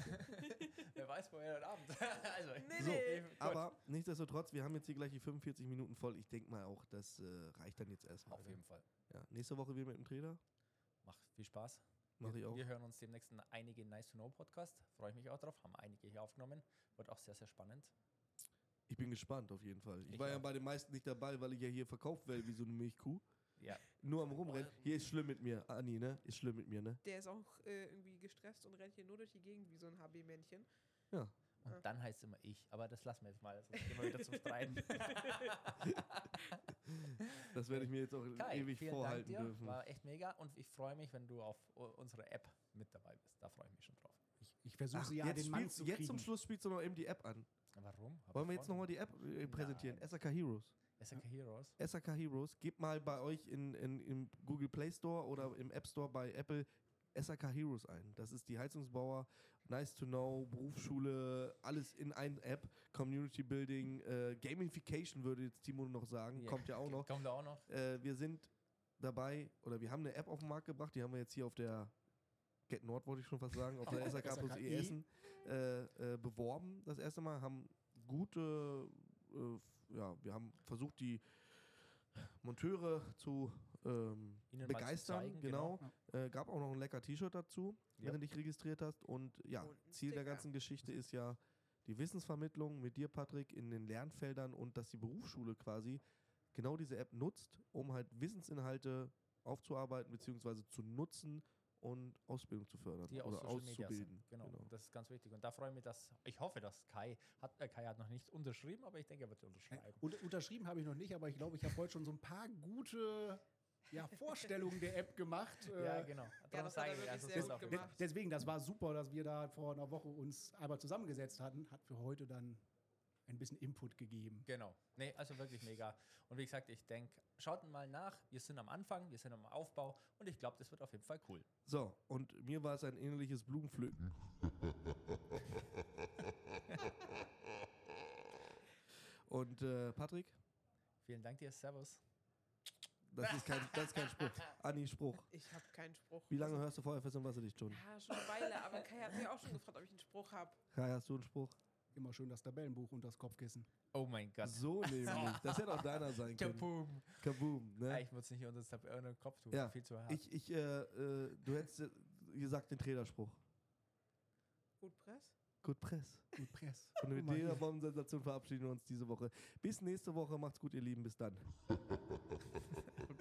Wer weiß, woher heute Abend. also, Nee, So, nee. gut. aber nichtsdestotrotz, wir haben jetzt hier gleich die fünfundvierzig Minuten voll. Ich denke mal auch, das äh, reicht dann jetzt erstmal. Auf jeden Fall. Ja, nächste Woche wieder mit dem Trainer. Macht viel Spaß. Mache ich wir, auch. wir hören uns demnächst in einige Nice to Know Podcast. Freue ich mich auch drauf. Haben einige hier aufgenommen. Wird auch sehr, sehr spannend. Ich bin gespannt auf jeden Fall. Ich, Ich war ja auch. bei den meisten nicht dabei, weil ich ja hier verkauft werde wie so eine Milchkuh. Ja. Nur am Rumrennen. Hier ist schlimm mit mir. Anni, ne? Ist schlimm mit mir, ne? Der ist auch äh, irgendwie gestresst und rennt hier nur durch die Gegend wie so ein H B-Männchen. Ja. Und Ja. dann heißt es immer ich. Aber das lassen wir jetzt mal. Sonst gehen wir wieder zum Streiten. Das werde ich mir jetzt auch Kai, ewig vielen vorhalten Dank dir. dürfen. War echt mega. Und ich freue mich, wenn du auf u- unsere App mit dabei bist. Da freue ich mich schon drauf. ich ich versuche Ach, sie ja jetzt, den Mann spielst, zu jetzt kriegen. zum Schluss spielst du noch eben die App an. Warum? Hab Wollen ich wir jetzt vorhin- nochmal die App äh, präsentieren? Nein. S R K Heroes. S R K Heroes. S R K Heroes. Gebt mal bei euch in, in, im Google Play Store oder im App Store bei Apple S R K Heroes ein. Das ist die Heizungsbauer, Nice to Know, Berufsschule, alles in einer App, Community Building, äh, Gamification würde jetzt Timo noch sagen, kommt ja auch noch. Kommt da auch noch. Äh, wir sind dabei, oder wir haben eine App auf den Markt gebracht, die haben wir jetzt hier auf der Get Nord, wollte ich schon fast sagen, auf der S R K plus E Essen äh, äh, beworben das erste Mal, haben gute, äh, ja, wir haben versucht, die Monteure zu ähm, Ihnen mal zu begeistern, zeigen, genau. genau. Äh, gab auch noch ein lecker T-Shirt dazu, Ja. wenn du dich registriert hast. Und ja, Und ein Ziel der Sticker. ganzen Geschichte ist ja, die Wissensvermittlung mit dir, Patrick, in den Lernfeldern und dass die Berufsschule quasi genau diese App nutzt, um halt Wissensinhalte aufzuarbeiten bzw. zu nutzen und Ausbildung zu fördern Die aus oder Social Media auszubilden. sind. Genau. Das ist ganz wichtig. Und da freue ich mich, dass ich hoffe, dass Kai hat, äh, Kai hat noch nicht unterschrieben, aber ich denke, er wird unterschreiben. Und, unterschrieben habe ich noch nicht, aber ich glaube, ich habe heute schon so ein paar gute ja, Vorstellungen der App gemacht. Ja, Äh, genau. Ja, Darum das hat sage er ich, wirklich also sehr es gut ist auf- gemacht. Deswegen, das war super, dass wir da vor einer Woche uns einmal zusammengesetzt hatten. Hat für heute dann ein bisschen Input gegeben. Genau. Nee, also wirklich mega. Und wie gesagt, ich denke, schaut mal nach. Wir sind am Anfang, wir sind am Aufbau und ich glaube, das wird auf jeden Fall cool. So, und mir war es ein ähnliches Blumenpflücken. Und äh, Patrick, Vielen Dank dir, Servus. das ist kein, das ist kein Spruch. Anni, Spruch. Ich habe keinen Spruch. Wie lange hörst du Feuerfest und Wasserdicht schon? Ja, schon eine Weile, aber Kai hat mich auch schon gefragt, ob ich einen Spruch habe. Kai, hast du einen Spruch? Immer schön das Tabellenbuch unter das Kopfkissen. Oh mein Gott. So nämlich. Das hätte auch deiner sein können. Kaboom. Kaboom. Ja, Ne? ich würde es nicht unter, das Tab- unter den Kopf tun. Ja, Viel zu hart. Ich, ich, äh, äh, du hättest äh, gesagt den Trainerspruch. Gut Press? Gut Press. Gut Press. Und mit Guck mal dieser hier. Bombensensation verabschieden wir uns diese Woche. Bis nächste Woche. Macht's gut, ihr Lieben. Bis dann. Oh